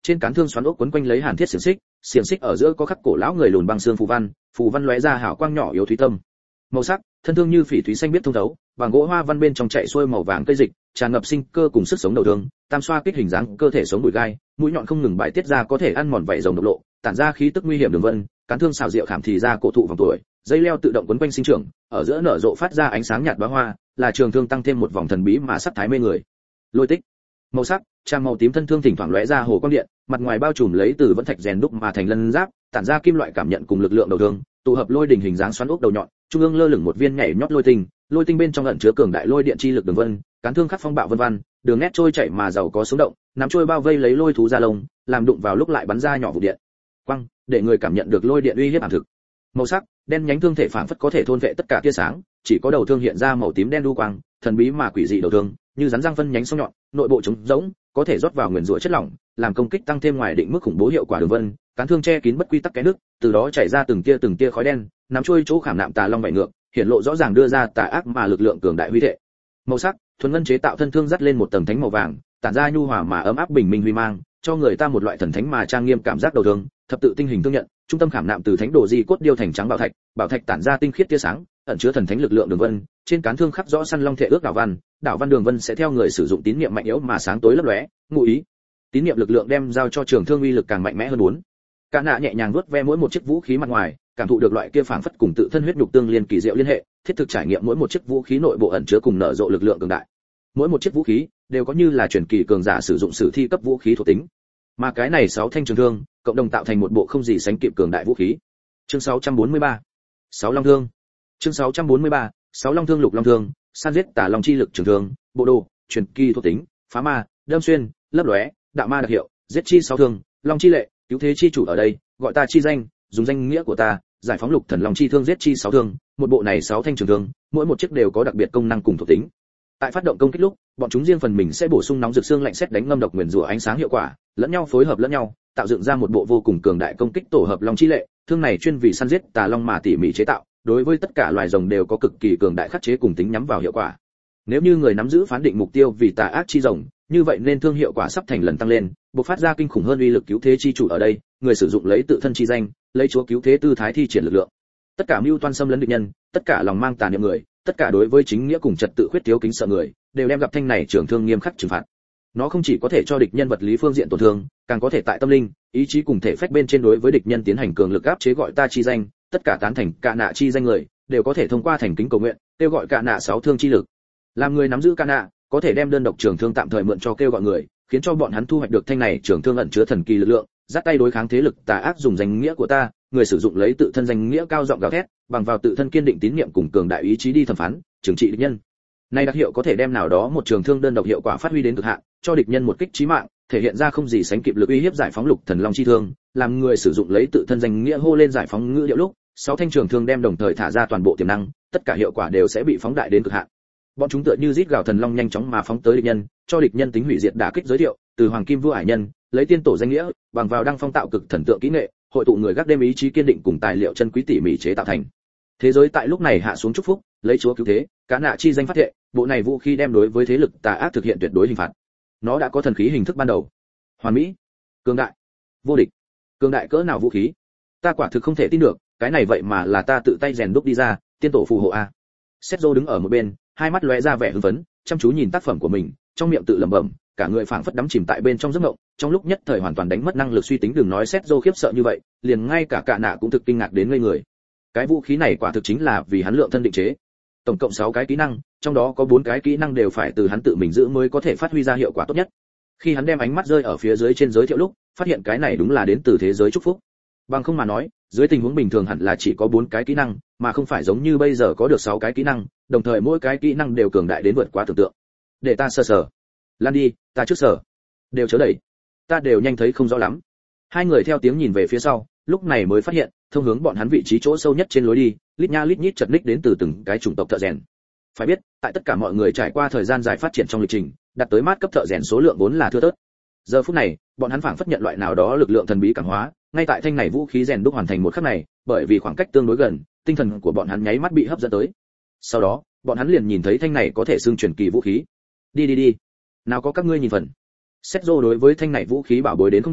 Speaker 1: Trên cán thương xoắn ốc quấn quanh lấy hàn thiết xiềng xích, xiềng xích ở giữa có khắc cổ lão người lùn băng xương phù văn, phù văn lóe ra hào quang nhỏ yếu thúy tâm. Màu sắc, thân thương như phỉ thúy xanh biết thông thấu, bằng gỗ hoa văn bên trong chạy xuôi màu vàng cây dịch, tràn ngập sinh cơ cùng sức sống đầu thương, tam xoa kích hình dáng cơ thể sống bụi gai, mũi nhọn không ngừng bài tiết ra có thể ăn mòn vảy rồng độc lộ, tản ra khí tức nguy hiểm đường vân, cán thương xào rượu khảm thì ra cổ thụ vòng tuổi, dây leo tự động quấn quanh sinh trưởng, ở giữa nở rộ phát ra ánh sáng nhạt bá hoa, là trường thương tăng thêm một vòng thần bí mà sắc thái mê người. Lôi tích, màu sắc, trang màu tím thân thương thỉnh thoảng lóe ra hồ quang điện, mặt ngoài bao trùm lấy từ vẫn thạch rèn đúc mà thành lân giáp, tản ra kim loại cảm nhận cùng lực lượng đầu thương, tụ hợp lôi đỉnh hình dáng xoắn ốc đầu nhọn, trung ương lơ lửng một viên nhảy nhót lôi tinh, lôi tinh bên trong ẩn chứa cường đại lôi điện chi lực đường vân, cán thương khắc phong bạo vân vân, đường nét trôi chảy mà giàu có sống động, nắm trôi bao vây lấy lôi thú da lông, làm đụng vào lúc lại bắn ra nhỏ vụ điện. Quăng, để người cảm nhận được lôi điện uy hiếp ảm thực. Màu sắc, đen nhánh thương thể phảng phất có thể thôn vệ tất cả tia sáng, chỉ có đầu thương hiện ra màu tím đen đu quang, thần bí mà quỷ dị đầu thương, như rắn răng phân nhánh song nhọn, nội bộ trống rỗng, có thể rót vào nguyên rủa chất lỏng, làm công kích tăng thêm ngoài định mức khủng bố hiệu quả đường vân, cán thương che kín bất quy tắc cái nước, từ đó chảy ra từng tia từng tia khói đen, nắm trôi chỗ khảm nạm tà long vảy ngược, hiện lộ rõ ràng đưa ra tà ác mà lực lượng cường đại huy thể. Màu sắc, thuần ngân chế tạo thân thương dắt lên một tầng thánh màu vàng, tản ra nhu hòa mà ấm áp bình minh huy mang, cho người ta một loại thần thánh mà trang nghiêm cảm giác đầu thương, thập tự tinh hình thương nhận, trung tâm khảm nạm từ thánh đồ di cốt điêu thành trắng bảo thạch, bảo thạch tản ra tinh khiết tia sáng, ẩn chứa thần thánh lực lượng đường vân, trên cán thương khắc rõ săn long thể ước đảo văn, đảo văn đường vân sẽ theo người sử dụng tín niệm mạnh yếu mà sáng tối lấp lóe, ngụ ý. Tín niệm lực lượng đem giao cho trường thương uy lực càng mạnh mẽ hơn bốn. Cả nạ nhẹ nhàng vuốt ve mỗi một chiếc vũ khí mặt ngoài, cảm thụ được loại kia phảng phất cùng tự thân huyết nhục tương liên kỳ diệu liên hệ, thiết thực trải nghiệm mỗi một chiếc vũ khí nội bộ ẩn chứa cùng nở rộ lực lượng cường đại. Mỗi một chiếc vũ khí đều có như là truyền kỳ cường giả sử dụng sử thi cấp vũ khí thuộc tính. Mà cái này sáu thanh trường thương, cộng đồng tạo thành một bộ không gì sánh kịp cường đại vũ khí. Chương sáu trăm bốn mươi ba. Sáu long thương. Chương sáu trăm bốn mươi ba. Sáu long thương lục long thương, san giết tà long chi lực trường thương, bộ đồ, truyền kỳ thuộc tính, phá ma, đâm xuyên, lấp lóe, đạo ma đặc hiệu, giết chi sáu thương, long chi lệ, cứu thế chi chủ ở đây, gọi ta chi danh, dùng danh nghĩa của ta, giải phóng lục thần long chi thương giết chi sáu thương, một bộ này sáu thanh trường thương, mỗi một chiếc đều có đặc biệt công năng cùng thuộc tính. Tại phát động công kích lúc, bọn chúng riêng phần mình sẽ bổ sung nóng rực xương lạnh sét đánh ngâm độc nguyền rủa ánh sáng hiệu quả, lẫn nhau phối hợp lẫn nhau, tạo dựng ra một bộ vô cùng cường đại công kích tổ hợp long chi lệ, thương này chuyên vì săn giết tà long mà tỉ mỉ chế tạo, đối với tất cả loài rồng đều có cực kỳ cường đại khắc chế cùng tính nhắm vào hiệu quả. Nếu như người nắm giữ phán định mục tiêu vì tà ác chi rồng, như vậy nên thương hiệu quả sắp thành lần tăng lên, bộc phát ra kinh khủng hơn uy lực cứu thế chi chủ ở đây, người sử dụng lấy tự thân chi danh, lấy chúa cứu thế tư thái thi triển lực lượng. Tất cả mưu toan xâm lấn địch nhân, tất cả lòng mang tà niệm người, tất cả đối với chính nghĩa cùng trật tự khuyết thiếu kính sợ người, đều đem gặp thanh này trường thương nghiêm khắc trừng phạt. Nó không chỉ có thể cho địch nhân vật lý phương diện tổn thương, càng có thể tại tâm linh, ý chí cùng thể phách bên trên đối với địch nhân tiến hành cường lực áp chế gọi ta chi danh, tất cả tán thành cả nạ chi danh người, đều có thể thông qua thành kính cầu nguyện, kêu gọi cả nạ sáu thương chi lực. Làm người nắm giữ cả nạ, có thể đem đơn độc trường thương tạm thời mượn cho kêu gọi người, khiến cho bọn hắn thu hoạch được thanh này trường thương ẩn chứa thần kỳ lực lượng, dắt tay đối kháng thế lực tà ác dùng danh nghĩa của ta, người sử dụng lấy tự thân danh nghĩa cao giọng gào thét, bằng vào tự thân kiên định tín niệm cùng cường đại ý chí đi thẩm phán, trừng trị địch nhân. Này đặc hiệu có thể đem nào đó một trường thương đơn độc hiệu quả phát huy đến cực hạn, cho địch nhân một kích chí mạng, thể hiện ra không gì sánh kịp lực uy hiếp giải phóng lục thần long chi thương, làm người sử dụng lấy tự thân danh nghĩa hô lên giải phóng ngữ điệu lúc, sáu thanh trường thương đem đồng thời thả ra toàn bộ tiềm năng, tất cả hiệu quả đều sẽ bị phóng đại đến cực hạn. Bọn chúng tựa như rít gào thần long nhanh chóng mà phóng tới địch nhân, cho địch nhân tính hủy diệt đả kích giới thiệu, từ hoàng kim vua ải nhân, lấy tiên tổ danh nghĩa, bằng vào đăng phong tạo cực thần tượng kỹ nghệ, hội tụ người gác đêm ý chí kiên định cùng tài liệu chân quý tỉ mỉ chế tạo thành. Thế giới tại lúc này hạ xuống chúc phúc, lấy chúa cứu thế, cá nạ chi danh phát thệ, bộ này vũ khí đem đối với thế lực tà ác thực hiện tuyệt đối hình phạt. Nó đã có thần khí hình thức ban đầu, hoàn mỹ, cường đại, vô địch. Cường đại cỡ nào vũ khí? Ta quả thực không thể tin được, cái này vậy mà là ta tự tay rèn đúc đi ra, tiên tổ phù hộ a. Setzo đứng ở một bên, hai mắt lóe ra vẻ hưng phấn, chăm chú nhìn tác phẩm của mình, trong miệng tự lẩm bẩm, cả người phảng phất đắm chìm tại bên trong giấc mộng, trong lúc nhất thời hoàn toàn đánh mất năng lực suy tính, đừng nói Setzo khiếp sợ như vậy, liền ngay cả cả nạ cũng thực kinh ngạc đến ngây người. Cái vũ khí này quả thực chính là vì hắn lượng thân định chế. Tổng cộng sáu cái kỹ năng, trong đó có bốn cái kỹ năng đều phải từ hắn tự mình giữ mới có thể phát huy ra hiệu quả tốt nhất. Khi hắn đem ánh mắt rơi ở phía dưới trên giới thiệu lúc, phát hiện cái này đúng là đến từ thế giới chúc phúc. Bằng không mà nói, dưới tình huống bình thường hẳn là chỉ có bốn cái kỹ năng, mà không phải giống như bây giờ có được sáu cái kỹ năng, đồng thời mỗi cái kỹ năng đều cường đại đến vượt quá tưởng tượng. Để ta sờ sờ. Lan đi, ta trước sờ. Đều chớ đẩy. Ta đều nhanh thấy không rõ lắm. Hai người theo tiếng nhìn về phía sau, lúc này mới phát hiện, thông hướng bọn hắn vị trí chỗ sâu nhất trên lối đi, lít nha lít nhít chật ních đến từ từng cái chủng tộc thợ rèn. Phải biết, tại tất cả mọi người trải qua thời gian dài phát triển trong lịch trình, đạt tới mát cấp thợ rèn số lượng vốn là thưa thớt. Giờ phút này, bọn hắn phảng phất nhận loại nào đó lực lượng thần bí cảm hóa, ngay tại thanh này vũ khí rèn đúc hoàn thành một khắc này, bởi vì khoảng cách tương đối gần, tinh thần của bọn hắn nháy mắt bị hấp dẫn tới. Sau đó, bọn hắn liền nhìn thấy thanh này có thể xưng truyền kỳ vũ khí. Đi đi đi, nào có các ngươi nhìn phần. Setzo đối với thanh này vũ khí bảo bối đến không được,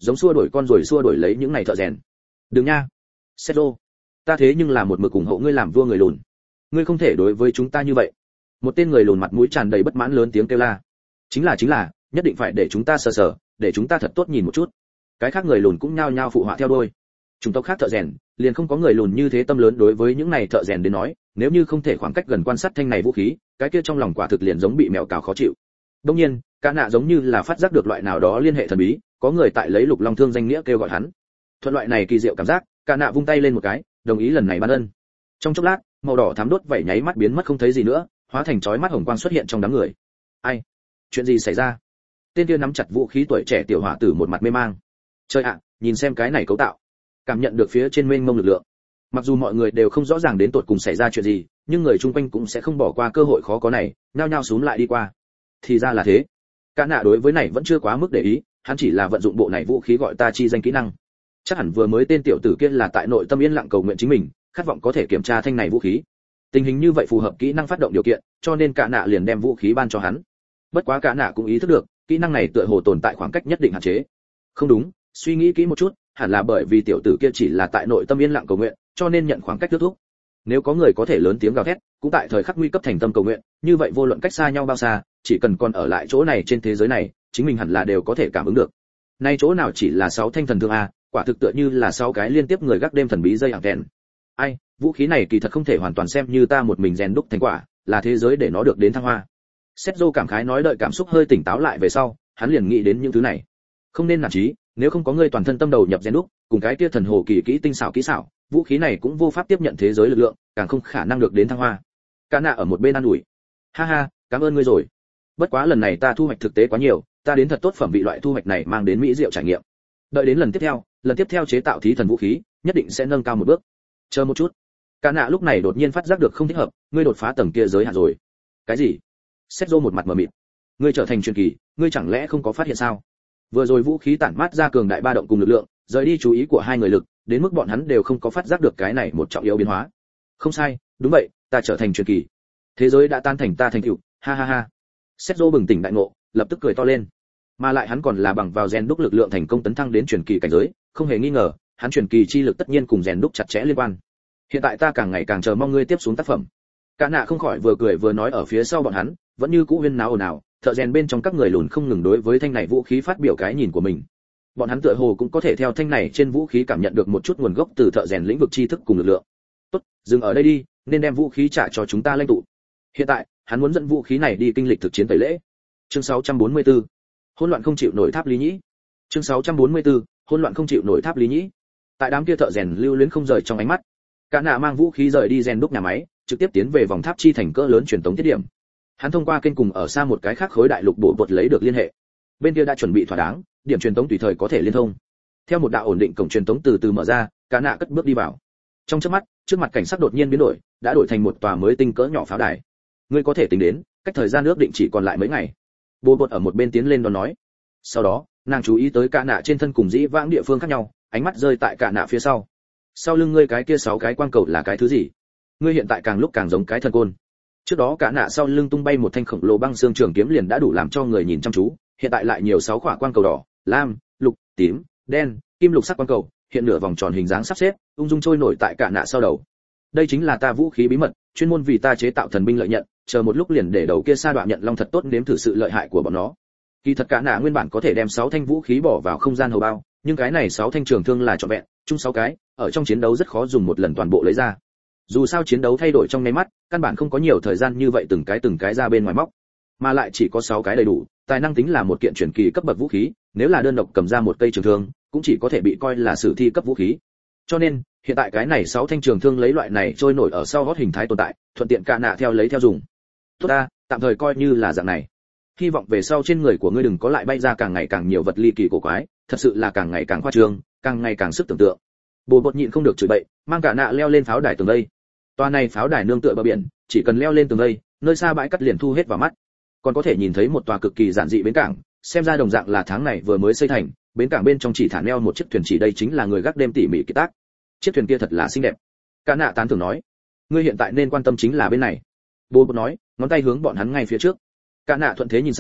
Speaker 1: giống xua đuổi con rồi xua đuổi lấy những này thợ rèn. Đừng nha, Sergio, ta thế nhưng là một mực ủng hộ ngươi làm vua người lùn, ngươi không thể đối với chúng ta như vậy. Một tên người lùn mặt mũi tràn đầy bất mãn lớn tiếng kêu la. Chính là chính là, nhất định phải để chúng ta sờ sờ, để chúng ta thật tốt nhìn một chút. Cái khác người lùn cũng nhao nhao phụ họa theo đuôi. Chúng tộc khác thợ rèn, liền không có người lùn như thế tâm lớn đối với những này thợ rèn đến nói, nếu như không thể khoảng cách gần quan sát thanh này vũ khí, cái kia trong lòng quả thực liền giống bị mèo cào khó chịu. Đương nhiên, Cả Nạ giống như là phát giác được loại nào đó liên hệ thần bí, có người tại lấy Lục Long Thương danh nghĩa kêu gọi hắn. Thuận loại này kỳ diệu cảm giác, Cả Nạ vung tay lên một cái, đồng ý lần này ban ân. Trong chốc lát, màu đỏ thắm đốt vảy nháy mắt biến mất không thấy gì nữa, hóa thành chói mắt hồng quang xuất hiện trong đám người. Ai? Chuyện gì xảy ra? Tên kia nắm chặt vũ khí tuổi trẻ tiểu hỏa tử một mặt mê mang. Trời ạ, nhìn xem cái này cấu tạo. Cảm nhận được phía trên mênh mông lực lượng. Mặc dù mọi người đều không rõ ràng đến tột cùng xảy ra chuyện gì, nhưng người chung quanh cũng sẽ không bỏ qua cơ hội khó có này, nhao nhao xuống lại đi qua. Thì ra là thế. Cả Nạ đối với này vẫn chưa quá mức để ý, hắn chỉ là vận dụng bộ này vũ khí gọi ta chi danh kỹ năng. Chắc hẳn vừa mới tên tiểu tử kia là tại nội tâm yên lặng cầu nguyện chính mình, khát vọng có thể kiểm tra thanh này vũ khí. Tình hình như vậy phù hợp kỹ năng phát động điều kiện, cho nên Cả Nạ liền đem vũ khí ban cho hắn. Bất quá Cả Nạ cũng ý thức được, kỹ năng này tựa hồ tồn tại khoảng cách nhất định hạn chế. Không đúng, suy nghĩ kỹ một chút, hẳn là bởi vì tiểu tử kia chỉ là tại nội tâm yên lặng cầu nguyện, cho nên nhận khoảng cách kết thúc. Nếu có người có thể lớn tiếng gào thét, cũng tại thời khắc nguy cấp thành tâm cầu nguyện, như vậy vô luận cách xa nhau bao xa, chỉ cần còn ở lại chỗ này trên thế giới này, chính mình hẳn là đều có thể cảm ứng được. Nay chỗ nào chỉ là sáu thanh thần thương a, quả thực tựa như là sáu cái liên tiếp người gác đêm thần bí dây hàng đèn. Ai, vũ khí này kỳ thật không thể hoàn toàn xem như ta một mình rèn đúc thành quả, là thế giới để nó được đến thăng hoa. Sergio cảm khái nói, đợi cảm xúc hơi tỉnh táo lại về sau, hắn liền nghĩ đến những thứ này. Không nên nản chí, nếu không có ngươi toàn thân tâm đầu nhập rèn đúc, cùng cái kia thần hồ kỳ kỹ tinh xảo kỹ xảo, vũ khí này cũng vô pháp tiếp nhận thế giới lực lượng, càng không khả năng được đến thăng hoa. Cả Nạ ở một bên an ủi. Ha ha, cảm ơn ngươi rồi. Bất quá lần này ta thu hoạch thực tế quá nhiều, ta đến thật tốt phẩm vị loại thu hoạch này mang đến mỹ diệu trải nghiệm. Đợi đến lần tiếp theo, lần tiếp theo chế tạo thí thần vũ khí, nhất định sẽ nâng cao một bước. Chờ một chút. Cả Nạ lúc này đột nhiên phát giác được không thích hợp, ngươi đột phá tầng kia giới hạn rồi. Cái gì? Sergio một mặt mờ mịt. Ngươi trở thành truyền kỳ, ngươi chẳng lẽ không có phát hiện sao? Vừa rồi vũ khí tản mát ra cường đại ba động cùng lực lượng, rời đi chú ý của hai người lực, đến mức bọn hắn đều không có phát giác được cái này một trọng yếu biến hóa. Không sai, đúng vậy, ta trở thành truyền kỳ. Thế giới đã tan thành ta thành tựu, ha ha ha. Sergio bừng tỉnh đại ngộ, lập tức cười to lên. Mà lại hắn còn là bằng vào rèn đúc lực lượng thành công tấn thăng đến truyền kỳ cảnh giới, không hề nghi ngờ, hắn truyền kỳ chi lực tất nhiên cùng rèn đúc chặt chẽ liên quan. Hiện tại ta càng ngày càng chờ mong ngươi tiếp xuống tác phẩm. Cả Nạ không khỏi vừa cười vừa nói, ở phía sau bọn hắn, vẫn như cũ huyên náo ồn ào, thợ rèn bên trong các người lùn không ngừng đối với thanh này vũ khí phát biểu cái nhìn của mình. Bọn hắn tựa hồ cũng có thể theo thanh này trên vũ khí cảm nhận được một chút nguồn gốc từ thợ rèn lĩnh vực tri thức cùng lực lượng. Tốt, dừng ở đây đi, nên đem vũ khí trả cho chúng ta lãnh tụ. Hiện tại, hắn muốn dẫn vũ khí này đi kinh lịch thực chiến tẩy lễ. Chương sáu trăm bốn mươi tư. Hỗn loạn không chịu nổi tháp lý nhĩ. Chương sáu trăm bốn mươi tư. Hỗn loạn không chịu nổi tháp lý nhĩ. Tại đám kia thợ rèn lưu luyến không rời trong ánh mắt, Cả Nạ mang vũ khí rời đi rèn đúc nhà máy, trực tiếp tiến về vòng tháp chi thành cỡ lớn truyền tống tiết điểm. Hắn thông qua kênh cùng ở xa một cái khác khối đại lục bộ bột lấy được liên hệ. Bên kia đã chuẩn bị thỏa đáng, điểm truyền tống tùy thời có thể liên thông. Theo một đạo ổn định cổng truyền tống từ từ mở ra, Cả Nạ cất bước đi vào. Trong chớp mắt, trước mặt cảnh sắc đột nhiên biến đổi, đã đổi thành một tòa mới tinh cỡ nhỏ pháo đài. Ngươi có thể tính đến, cách thời gian ước định chỉ còn lại mấy ngày. Bộ bột ở một bên tiến lên đón nói. Sau đó, nàng chú ý tới Cả Nạ trên thân cùng dĩ vãng địa phương khác nhau, ánh mắt rơi tại Cả Nạ phía sau. Sau lưng ngươi cái kia sáu cái quang cầu là cái thứ gì? Ngươi hiện tại càng lúc càng giống cái thần côn. Trước đó Cả Nạ sau lưng tung bay một thanh khổng lồ băng xương trường kiếm liền đã đủ làm cho người nhìn chăm chú, hiện tại lại nhiều sáu quả quang cầu đỏ, lam, lục, tím, đen, kim lục sắc quang cầu, hiện nửa vòng tròn hình dáng sắp xếp, ung dung trôi nổi tại Cả Nạ sau đầu. Đây chính là ta vũ khí bí mật, chuyên môn vì ta chế tạo thần binh lợi nhận, chờ một lúc liền để đầu kia sa đoạn nhận long thật tốt nếm thử sự lợi hại của bọn nó. Kỳ thật Cả Nạ nguyên bản có thể đem sáu thanh vũ khí bỏ vào không gian hầu bao, nhưng cái này sáu thanh trường thương là trọn vẹn, chung sáu cái, ở trong chiến đấu rất khó dùng một lần toàn bộ lấy ra. Dù sao chiến đấu thay đổi trong nháy mắt, căn bản không có nhiều thời gian như vậy từng cái từng cái ra bên ngoài móc, mà lại chỉ có sáu cái đầy đủ, tài năng tính là một kiện truyền kỳ cấp bậc vũ khí, nếu là đơn độc cầm ra một cây trường thương, cũng chỉ có thể bị coi là sử thi cấp vũ khí. Cho nên, hiện tại cái này sáu thanh trường thương lấy loại này trôi nổi ở sau gót hình thái tồn tại, thuận tiện Cả Nạ theo lấy theo dùng. Tốt ta, tạm thời coi như là dạng này. Hy vọng về sau trên người của ngươi đừng có lại bay ra càng ngày càng nhiều vật ly kỳ cổ quái, thật sự là càng ngày càng khoa trương, càng ngày càng sức tưởng tượng. Bồ Bột nhịn không được chửi bậy, mang Cả Nạ leo lên pháo đài tường đây. Toa này pháo đài nương tựa bờ biển, chỉ cần leo lên tường đây, nơi xa bãi cát liền thu hết vào mắt. Còn có thể nhìn thấy một tòa cực kỳ giản dị bến cảng, xem ra đồng dạng là tháng này vừa mới xây thành, bến cảng bên trong chỉ thả neo một chiếc thuyền, chỉ đây chính là người gác đêm tỉ mỉ kỳ tác. Chiếc thuyền kia thật là xinh đẹp. Cả Nạ tán thưởng nói, ngươi hiện tại nên quan tâm chính là bên này. Bồ Bột nói, ngón tay hướng bọn hắn ngay phía trước. Cả Nạ thuận thế nhìn sang,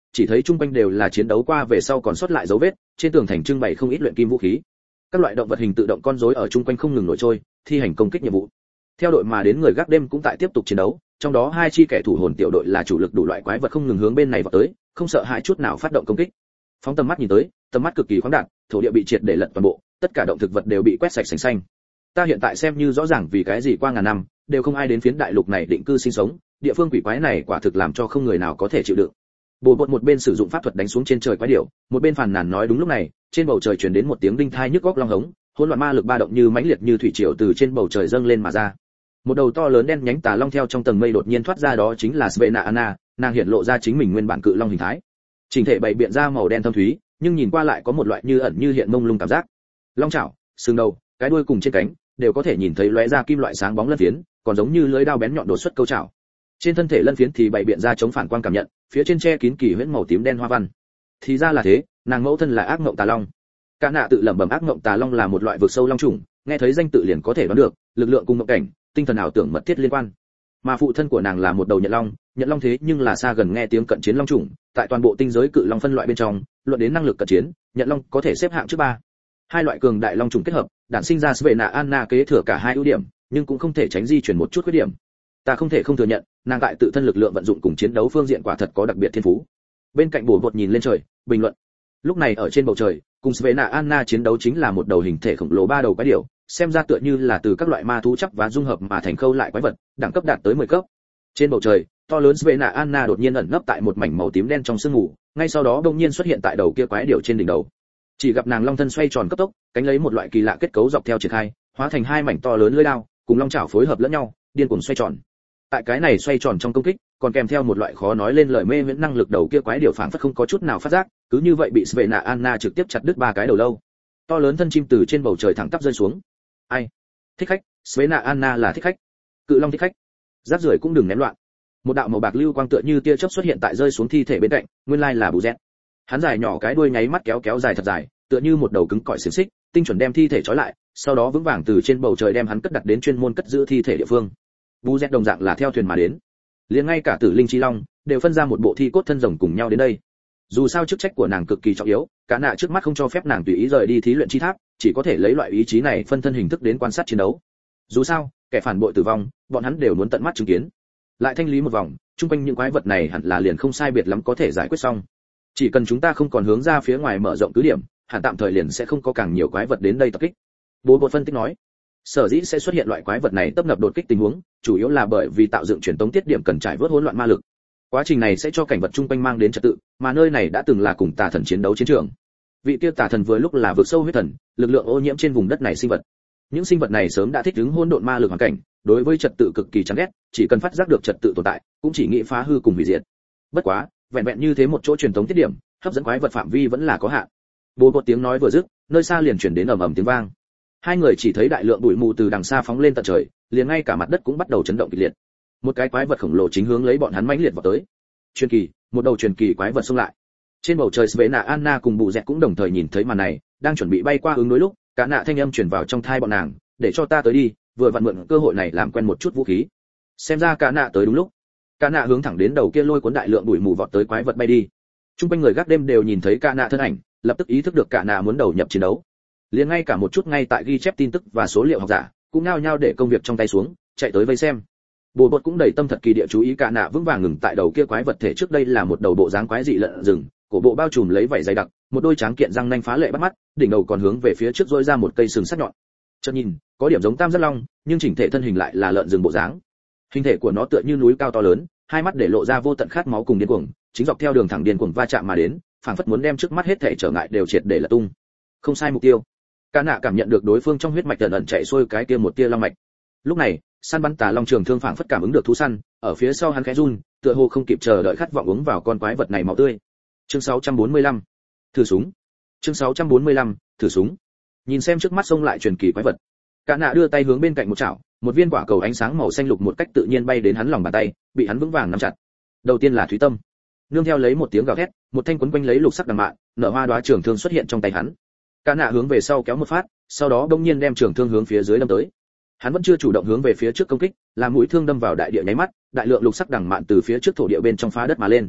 Speaker 1: chỉ thấy trung quanh đều là chiến đấu qua về sau còn sót lại dấu vết, trên tường thành trưng bày không ít luyện kim vũ khí. Các loại động vật hình tự động con rối ở trung quanh không ngừng nổi trôi, thi hành công kích nhiệm vụ. Theo đội mà đến người gác đêm cũng tại tiếp tục chiến đấu, trong đó hai chi kẻ thủ hồn tiểu đội là chủ lực, đủ loại quái vật không ngừng hướng bên này vào tới, không sợ hãi chút nào phát động công kích. Phóng tầm mắt nhìn tới, tầm mắt cực kỳ khoáng đạt, thổ địa bị triệt để lật toàn bộ, tất cả động thực vật đều bị quét sạch sành xanh. Ta hiện tại xem như rõ ràng vì cái gì qua ngàn năm đều không ai đến phiến đại lục này định cư sinh sống, địa phương quỷ quái này quả thực làm cho không người nào có thể chịu đựng. Bồ Bột một bên sử dụng pháp thuật đánh xuống trên trời quái điểu, một bên phàn nàn nói. Đúng lúc này, trên bầu trời truyền đến một tiếng đinh thai nhức góc long hống, hỗn loạn ma lực ba động như mãnh liệt như thủy triều từ trên bầu trời dâng lên mà ra. Một đầu to lớn đen nhánh tà long theo trong tầng mây đột nhiên thoát ra, đó chính là Svenna Anna, nàng hiện lộ ra chính mình nguyên bản cự long hình thái. Chỉnh thể bày biện ra màu đen thâm thúy, nhưng nhìn qua lại có một loại như ẩn như hiện mông lung cảm giác. Long chảo, sừng đầu, cái đuôi cùng trên cánh đều có thể nhìn thấy lóe ra kim loại sáng bóng lân phiến, còn giống như lưỡi dao bén nhọn đột xuất câu chảo. Trên thân thể lân phiến thì bày biện ra chống phản quang cảm nhận, phía trên che kín kỳ huyễn màu tím đen hoa văn. Thì ra là thế, nàng mẫu thân là ác mộng tà long. Cả nạ tự lẩm bẩm, ác mộng tà long là một loại vực sâu long trùng, nghe thấy danh tự liền có thể đoán được, lực lượng cùng mộng cảnh, tinh thần ảo tưởng mật thiết liên quan. Mà phụ thân của nàng là một đầu nhận long, nhận long thế nhưng là xa gần nghe tiếng cận chiến long trùng, tại toàn bộ tinh giới cự long phân loại bên trong, luận đến năng lực cận chiến, nhận long có thể xếp hạng trước ba. Hai loại cường đại long trùng kết hợp, đản sinh ra Svenna Anna kế thừa cả hai ưu điểm, nhưng cũng không thể tránh di chuyển một chút khuyết điểm. Ta không thể không thừa nhận, nàng tại tự thân lực lượng vận dụng cùng chiến đấu phương diện quả thật có đặc biệt thiên phú. Bên cạnh Bồ Bột nhìn lên trời, bình luận. Lúc này ở trên bầu trời, cùng Svenna Anna chiến đấu chính là một đầu hình thể khổng lồ ba đầu quái điểu, xem ra tựa như là từ các loại ma thú chắp và dung hợp mà thành khâu lại quái vật, đẳng cấp đạt tới mười cấp. Trên bầu trời, to lớn Svenna Anna đột nhiên ẩn nấp tại một mảnh màu tím đen trong sương mù, ngay sau đó đột nhiên xuất hiện tại đầu kia quái điểu trên đỉnh đầu. Chỉ gặp nàng long thân xoay tròn cấp tốc, cánh lấy một loại kỳ lạ kết cấu dọc theo triển khai, hóa thành hai mảnh to lớn lưỡi dao, cùng long chảo phối hợp lẫn nhau, điên cuồng xoay tròn. Tại cái này xoay tròn trong công kích, còn kèm theo một loại khó nói lên lời mê miễn năng lực, đầu kia quái điểu phảng phất không có chút nào phát giác, cứ như vậy bị Svenna Anna trực tiếp chặt đứt ba cái đầu lâu. To lớn thân chim từ trên bầu trời thẳng tắp rơi xuống. Ai? Thích khách, Svenna Anna là thích khách. Cự long thích khách. Rác rưởi cũng đừng ném loạn. Một đạo màu bạc lưu quang tựa như tia chớp xuất hiện tại rơi xuống thi thể bên cạnh, nguyên lai là Bù Dẹt. Hắn dài nhỏ cái đuôi nháy mắt kéo kéo dài thật dài, tựa như một đầu cứng cỏi xiềng xích, tinh chuẩn đem thi thể trói lại, sau đó vững vàng từ trên bầu trời đem hắn cất đặt đến chuyên môn cất giữ thi thể địa phương. Bù Dẹt đồng dạng là theo thuyền mà đến, liền ngay cả Tử Linh Chi Long đều phân ra một bộ thi cốt thân rồng cùng nhau đến đây. Dù sao chức trách của nàng cực kỳ trọng yếu, cả nạ trước mắt không cho phép nàng tùy ý rời đi thí luyện chi tháp, chỉ có thể lấy loại ý chí này phân thân hình thức đến quan sát chiến đấu. Dù sao, kẻ phản bội tử vong, bọn hắn đều muốn tận mắt chứng kiến. Lại thanh lý một vòng, chung quanh những quái vật này hẳn là liền không sai biệt lắm có thể giải quyết xong. Chỉ cần chúng ta không còn hướng ra phía ngoài mở rộng cứ điểm, hẳn tạm thời liền sẽ không có càng nhiều quái vật đến đây tập kích. Bố Bột phân tích nói, sở dĩ sẽ xuất hiện loại quái vật này tấp nập đột kích tình huống, chủ yếu là bởi vì tạo dựng truyền tống tiết điểm cần trải vớt hỗn loạn ma lực. Quá trình này sẽ cho cảnh vật chung quanh mang đến trật tự, mà nơi này đã từng là cùng tà thần chiến đấu chiến trường. Vị kia tà thần vừa lúc là vực sâu huyết thần, lực lượng ô nhiễm trên vùng đất này sinh vật. Những sinh vật này sớm đã thích ứng hỗn độn ma lực hoàn cảnh, đối với trật tự cực kỳ chán ghét, chỉ cần phát giác được trật tự tồn tại, cũng chỉ nghĩ phá hư cùng hủy diệt. Bất quá, vẹn vẹn như thế một chỗ truyền tống tiết điểm, hấp dẫn quái vật phạm vi vẫn là có hạn. Bố Bột tiếng nói vừa dứt, nơi xa liền truyền đến ầm ầm tiếng vang. Hai người chỉ thấy đại lượng bụi mù từ đằng xa phóng lên tận trời, liền ngay cả mặt đất cũng bắt đầu chấn động kịch liệt. Một cái quái vật khổng lồ chính hướng lấy bọn hắn mãnh liệt vào tới. Truyền kỳ, một đầu truyền kỳ quái vật xông lại. Trên bầu trời Svenna Anna cùng Bù Dẹt cũng đồng thời nhìn thấy màn này, đang chuẩn bị bay qua hướng núi lúc, cả nạ thanh âm truyền vào trong tai bọn nàng, để cho ta tới đi, vừa vặn mượn cơ hội này làm quen một chút vũ khí. Xem ra cả nạ tới đúng lúc. Cả nạ hướng thẳng đến đầu kia lôi cuốn đại lượng bụi mù vọt tới quái vật bay đi. Trung quanh người gác đêm đều nhìn thấy cả nạ thân ảnh, lập tức ý thức được cả nạ muốn đầu nhập chiến đấu. Liền ngay cả một chút ngay tại ghi chép tin tức và số liệu học giả, cũng nhao nhao để công việc trong tay xuống, chạy tới vây xem. Bồ Bột cũng đầy tâm thật kỳ địa chú ý cả nạ vững vàng ngừng tại đầu kia quái vật thể trước. Đây là một đầu bộ dáng quái dị lợn rừng, cổ bộ bao trùm lấy vảy dày đặc, một đôi tráng kiện răng nanh phá lệ bắt mắt, đỉnh đầu còn hướng về phía trước rỗi ra một cây sừng sắc nhọn. Chợt nhìn, có điểm giống tam giác long, nhưng chỉnh thể thân hình lại là lợn rừng bộ dáng. Hình thể của nó tựa như núi cao to lớn, hai mắt để lộ ra vô tận khát máu cùng điên cuồng, chính dọc theo đường thẳng điên cuồng va chạm mà đến, phảng phất muốn đem trước mắt hết thảy trở ngại đều triệt để là tung. Không sai mục tiêu. Cả nạ cảm nhận được đối phương trong huyết mạch ẩn ẩn chạy xuôi cái kia một tia long mạch. Lúc này, săn bắn tà long trường thương phảng phất cảm ứng được thú săn, ở phía sau hắn khẽ run, tựa hồ không kịp chờ đợi khát vọng uống vào con quái vật này máu tươi. Chương sáu trăm bốn mươi lăm, thử súng. Chương sáu trăm bốn mươi lăm, thử súng. Nhìn xem trước mắt xông lại truyền kỳ quái vật, cả nạ đưa tay hướng bên cạnh một chảo, một viên quả cầu ánh sáng màu xanh lục một cách tự nhiên bay đến hắn lòng bàn tay, bị hắn vững vàng nắm chặt. Đầu tiên là thúy tâm, nương theo lấy một tiếng gào thét, một thanh quấn quanh lấy lục sắc đằng mạn, nở hoa đóa trường thương xuất hiện trong tay hắn. Cả nạ hướng về sau kéo một phát, sau đó đông nhiên đem trường thương hướng phía dưới đâm tới. Hắn vẫn chưa chủ động hướng về phía trước công kích, làm mũi thương đâm vào đại địa nháy mắt, đại lượng lục sắc đằng mạn từ phía trước thổ địa bên trong phá đất mà lên.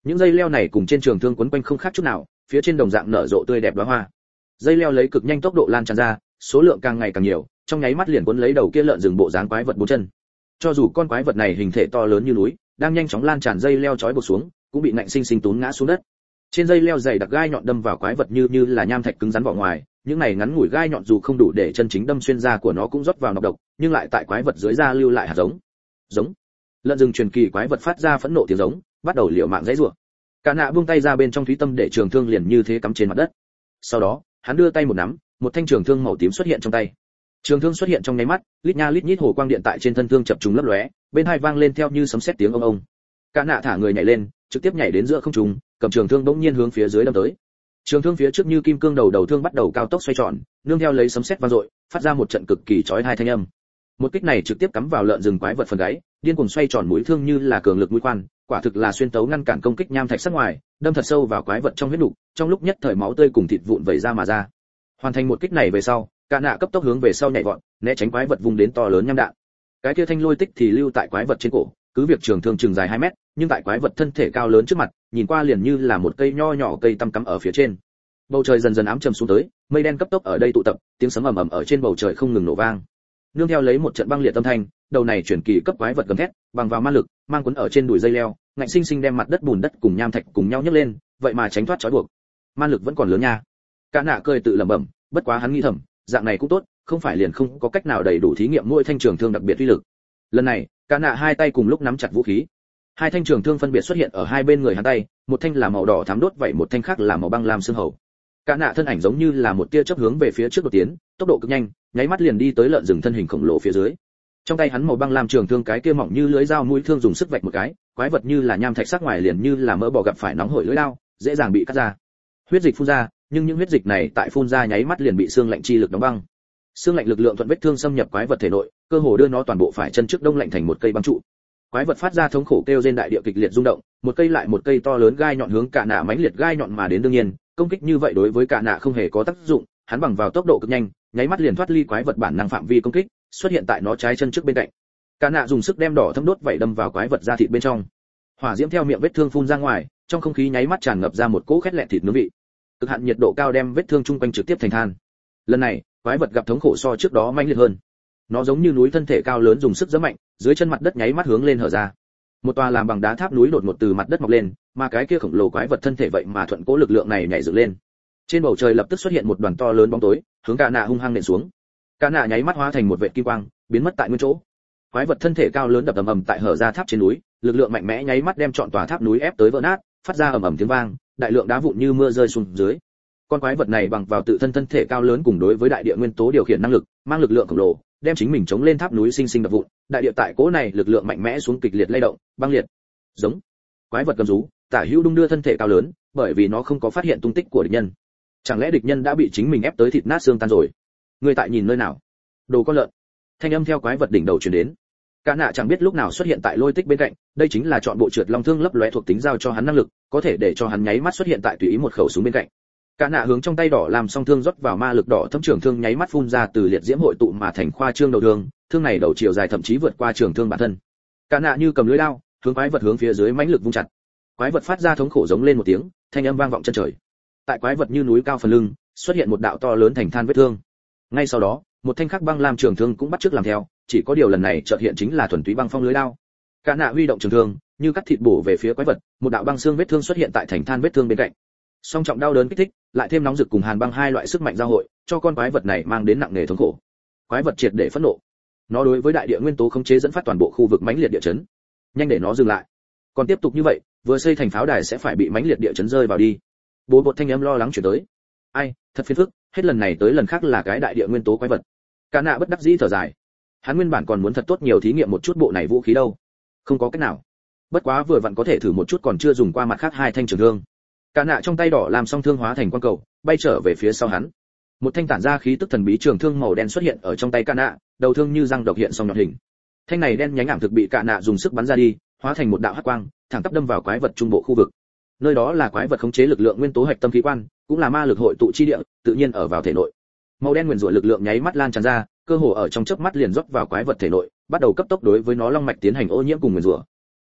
Speaker 1: Những dây leo này cùng trên trường thương quấn quanh không khác chút nào, phía trên đồng dạng nở rộ tươi đẹp đóa hoa. Dây leo lấy cực nhanh tốc độ lan tràn ra, số lượng càng ngày càng nhiều, trong nháy mắt liền cuốn lấy đầu kia lợn rừng bộ dáng quái vật bốn chân. Cho dù con quái vật này hình thể to lớn như núi, đang nhanh chóng lan tràn dây leo trói buộc xuống, cũng bị ngạnh sinh sinh tún ngã xuống đất. Trên dây leo dày đặc gai nhọn đâm vào quái vật như như là nham thạch cứng rắn vỏ ngoài, những này ngắn ngủi gai nhọn dù không đủ để chân chính đâm xuyên da của nó cũng rót vào nọc độc, nhưng lại tại quái vật dưới da lưu lại hạt giống. Giống. Lợn rừng truyền kỳ quái vật phát ra phẫn nộ tiếng giống, bắt đầu liều mạng giãy giụa. Cả nạ buông tay ra bên trong thúy tâm để trường thương liền như thế cắm trên mặt đất. Sau đó, hắn đưa tay một nắm, một thanh trường thương màu tím xuất hiện trong tay. Trường thương xuất hiện trong nháy mắt, lít nha lít nhít hồ quang điện tại trên thân thương chập trùng lấp lóe, bên hai vang lên theo như sấm sét tiếng ông ông. Cả nạ thả người nhảy lên, trực tiếp nhảy đến giữa không trung, cầm trường thương bỗng nhiên hướng phía dưới đâm tới. Trường thương phía trước như kim cương đầu đầu thương bắt đầu cao tốc xoay tròn, nương theo lấy sấm sét vang dội, phát ra một trận cực kỳ chói tai thanh âm. Một kích này trực tiếp cắm vào lợn rừng quái vật phần gáy, điên cuồng xoay tròn mũi thương như là cường lực mũi khoan, quả thực là xuyên tấu ngăn cản công kích nham thạch sắc ngoài, đâm thật sâu vào quái vật trong huyết nục, trong lúc nhất thời máu tươi cùng thịt vụn vẩy ra mà ra. Hoàn thành một kích này về sau, Cả nạ cấp tốc hướng về sau nhảy vọt, né tránh quái vật vung đến to lớn nham đạn. Cái kia thanh lôi tích thì lưu tại quái vật trên cổ, cứ việc trường thương chừng dài hai mét, nhưng tại quái vật thân thể cao lớn trước mặt, nhìn qua liền như là một cây nho nhỏ cây tăm cắm ở phía trên. Bầu trời dần dần ám trầm xuống tới, mây đen cấp tốc ở đây tụ tập, tiếng sấm ầm ầm ở trên bầu trời không ngừng nổ vang. Nương theo lấy một trận băng liệt âm thanh, đầu này chuyển kỳ cấp quái vật gầm thét, bằng vào ma lực, mang cuốn ở trên đùi dây leo, ngạnh sinh sinh đem mặt đất bùn đất cùng nham thạch cùng nhau nhấc lên, vậy mà tránh thoát trói buộc. Ma lực vẫn còn lớn nha. Cả nạ cười tự lẩm bẩm, bất quá hắn nghĩ thầm, dạng này cũng tốt, không phải liền không có cách nào đầy đủ thí nghiệm mỗi thanh trường thương đặc biệt uy lực. Lần này, Cả nạ hai tay cùng lúc nắm chặt vũ khí. Hai thanh trường thương phân biệt xuất hiện ở hai bên người hắn tay, một thanh là màu đỏ thắm đốt vậy một thanh khác là màu băng lam xương hầu. Cả nạ thân ảnh giống như là một tia chớp hướng về phía trước đột tiến, tốc độ cực nhanh, nháy mắt liền đi tới lợn rừng thân hình khổng lồ phía dưới. Trong tay hắn màu băng lam trường thương cái kia mỏng như lưới dao mũi thương dùng sức vạch một cái, quái vật như là nham thạch sắc ngoài liền như là mỡ bò gặp phải nóng hổi lưỡi dao, dễ dàng bị cắt ra. Huyết dịch phun ra, nhưng những huyết dịch này tại phun ra nháy mắt liền bị xương lạnh chi lực đóng băng. Xương lạnh lực lượng thuận vết thương xâm nhập quái vật thể nội, cơ hồ đưa nó toàn bộ phải chân trước đông lạnh thành một cây băng trụ. Quái vật phát ra thống khổ kêu rên đại địa kịch liệt rung động, một cây lại một cây to lớn gai nhọn hướng Cả nạ mãnh liệt gai nhọn mà đến đương nhiên, công kích như vậy đối với Cả nạ không hề có tác dụng, hắn bằng vào tốc độ cực nhanh, nháy mắt liền thoát ly quái vật bản năng phạm vi công kích, xuất hiện tại nó trái chân trước bên cạnh. Cả nạ dùng sức đem đỏ thâm đốt vảy đâm vào quái vật da thịt bên trong. Hỏa diễm theo miệng vết thương phun ra ngoài, trong không khí nháy mắt tràn ngập ra một cỗ khét lẹt thịt nướng vị. Cực hạn nhiệt độ cao đem vết thương chung quanh trực tiếp thành than. Lần này, quái vật gặp thống khổ so trước đó mãnh liệt hơn. Nó giống như núi thân thể cao lớn dùng sức giẫm mạnh, dưới chân mặt đất nháy mắt hướng lên hở ra. Một tòa làm bằng đá tháp núi đột ngột từ mặt đất mọc lên, mà cái kia khổng lồ quái vật thân thể vậy mà thuận cố lực lượng này nhảy dựng lên. Trên bầu trời lập tức xuất hiện một đoàn to lớn bóng tối, hướng Cả nạ hung hăng nện xuống. Cả nạ nháy mắt hóa thành một vệt kim quang, biến mất tại nguyên chỗ. Quái vật thân thể cao lớn đập ầm ầm tại hở ra tháp trên núi, lực lượng mạnh mẽ nháy mắt đem trọn tòa tháp núi ép tới vỡ nát, phát ra ầm ầm tiếng vang, đại lượng đá vụn như mưa rơi xuống dưới. Con quái vật này bằng vào tự thân thân thể cao lớn cùng đối với đại địa nguyên tố điều khiển năng lực, mang lực lượng khổng lồ, đem chính mình chống lên tháp núi sinh sinh đập vụn, đại địa tại cố này lực lượng mạnh mẽ xuống kịch liệt lay động, băng liệt. Giống. Quái vật cầm rú, tả hữu đung đưa thân thể cao lớn, bởi vì nó không có phát hiện tung tích của địch nhân. Chẳng lẽ địch nhân đã bị chính mình ép tới thịt nát xương tan rồi? Người tại nhìn nơi nào? Đồ con lợn. Thanh âm theo quái vật đỉnh đầu truyền đến. Cả nạ chẳng biết lúc nào xuất hiện tại lôi tích bên cạnh, đây chính là chọn bộ trượt long thương lấp lóe thuộc tính giao cho hắn năng lực, có thể để cho hắn nháy mắt xuất hiện tại tùy ý một khẩu súng bên cạnh. Cả nạ hướng trong tay đỏ làm song thương rót vào ma lực đỏ thấm trường thương nháy mắt phun ra từ liệt diễm hội tụ mà thành khoa trương đầu thương, thương này đầu chiều dài thậm chí vượt qua trường thương bản thân. Cả nạ như cầm lưỡi dao, hướng quái vật hướng phía dưới mãnh lực vung chặt. Quái vật phát ra thống khổ giống lên một tiếng, thanh âm vang vọng chân trời. Tại quái vật như núi cao phần lưng, xuất hiện một đạo to lớn thành than vết thương. Ngay sau đó, một thanh khắc băng lam trường thương cũng bắt chước làm theo, chỉ có điều lần này chợt hiện chính là thuần túy băng phong lưới đao. Cả nạ huy động trường thương, như cắt thịt bổ về phía quái vật, một đạo băng xương vết thương xuất hiện tại thành than vết thương bên cạnh. Song trọng đau đớn kích thích, lại thêm nóng rực cùng hàn băng hai loại sức mạnh giao hội, cho con quái vật này mang đến nặng nề thống khổ. Quái vật triệt để phẫn nộ. Nó đối với đại địa nguyên tố khống chế dẫn phát toàn bộ khu vực mãnh liệt địa chấn. Nhanh để nó dừng lại. Còn tiếp tục như vậy, vừa xây thành pháo đài sẽ phải bị mãnh liệt địa chấn rơi vào đi. Bố bột thanh âm lo lắng chuyển tới. Ai, thật phiền phức, hết lần này tới lần khác là cái đại địa nguyên tố quái vật. Cả nạ bất đắc dĩ thở dài. Hắn nguyên bản còn muốn thật tốt nhiều thí nghiệm một chút bộ này vũ khí đâu. Không có cách nào. Bất quá vừa vặn có thể thử một chút còn chưa dùng qua mặt khác hai thanh trường thương. Cả nạ trong tay đỏ làm song thương hóa thành quang cầu, bay trở về phía sau hắn. Một thanh tản ra khí tức thần bí trường thương màu đen xuất hiện ở trong tay Cả nạ, đầu thương như răng độc hiện song nhọn hình. Thanh này đen nhánh ảm thực bị Cả nạ dùng sức bắn ra đi, hóa thành một đạo hắc quang, thẳng tắp đâm vào quái vật trung bộ khu vực. Nơi đó là quái vật khống chế lực lượng nguyên tố hạch tâm khí quan, cũng là ma lực hội tụ chi địa, tự nhiên ở vào thể nội. Màu đen nguyên rủa lực lượng nháy mắt lan tràn ra, cơ hồ ở trong chớp mắt liền rót vào quái vật thể nội, bắt đầu cấp tốc đối với nó long mạch tiến hành ô nhiễm cùng nguyên rủa.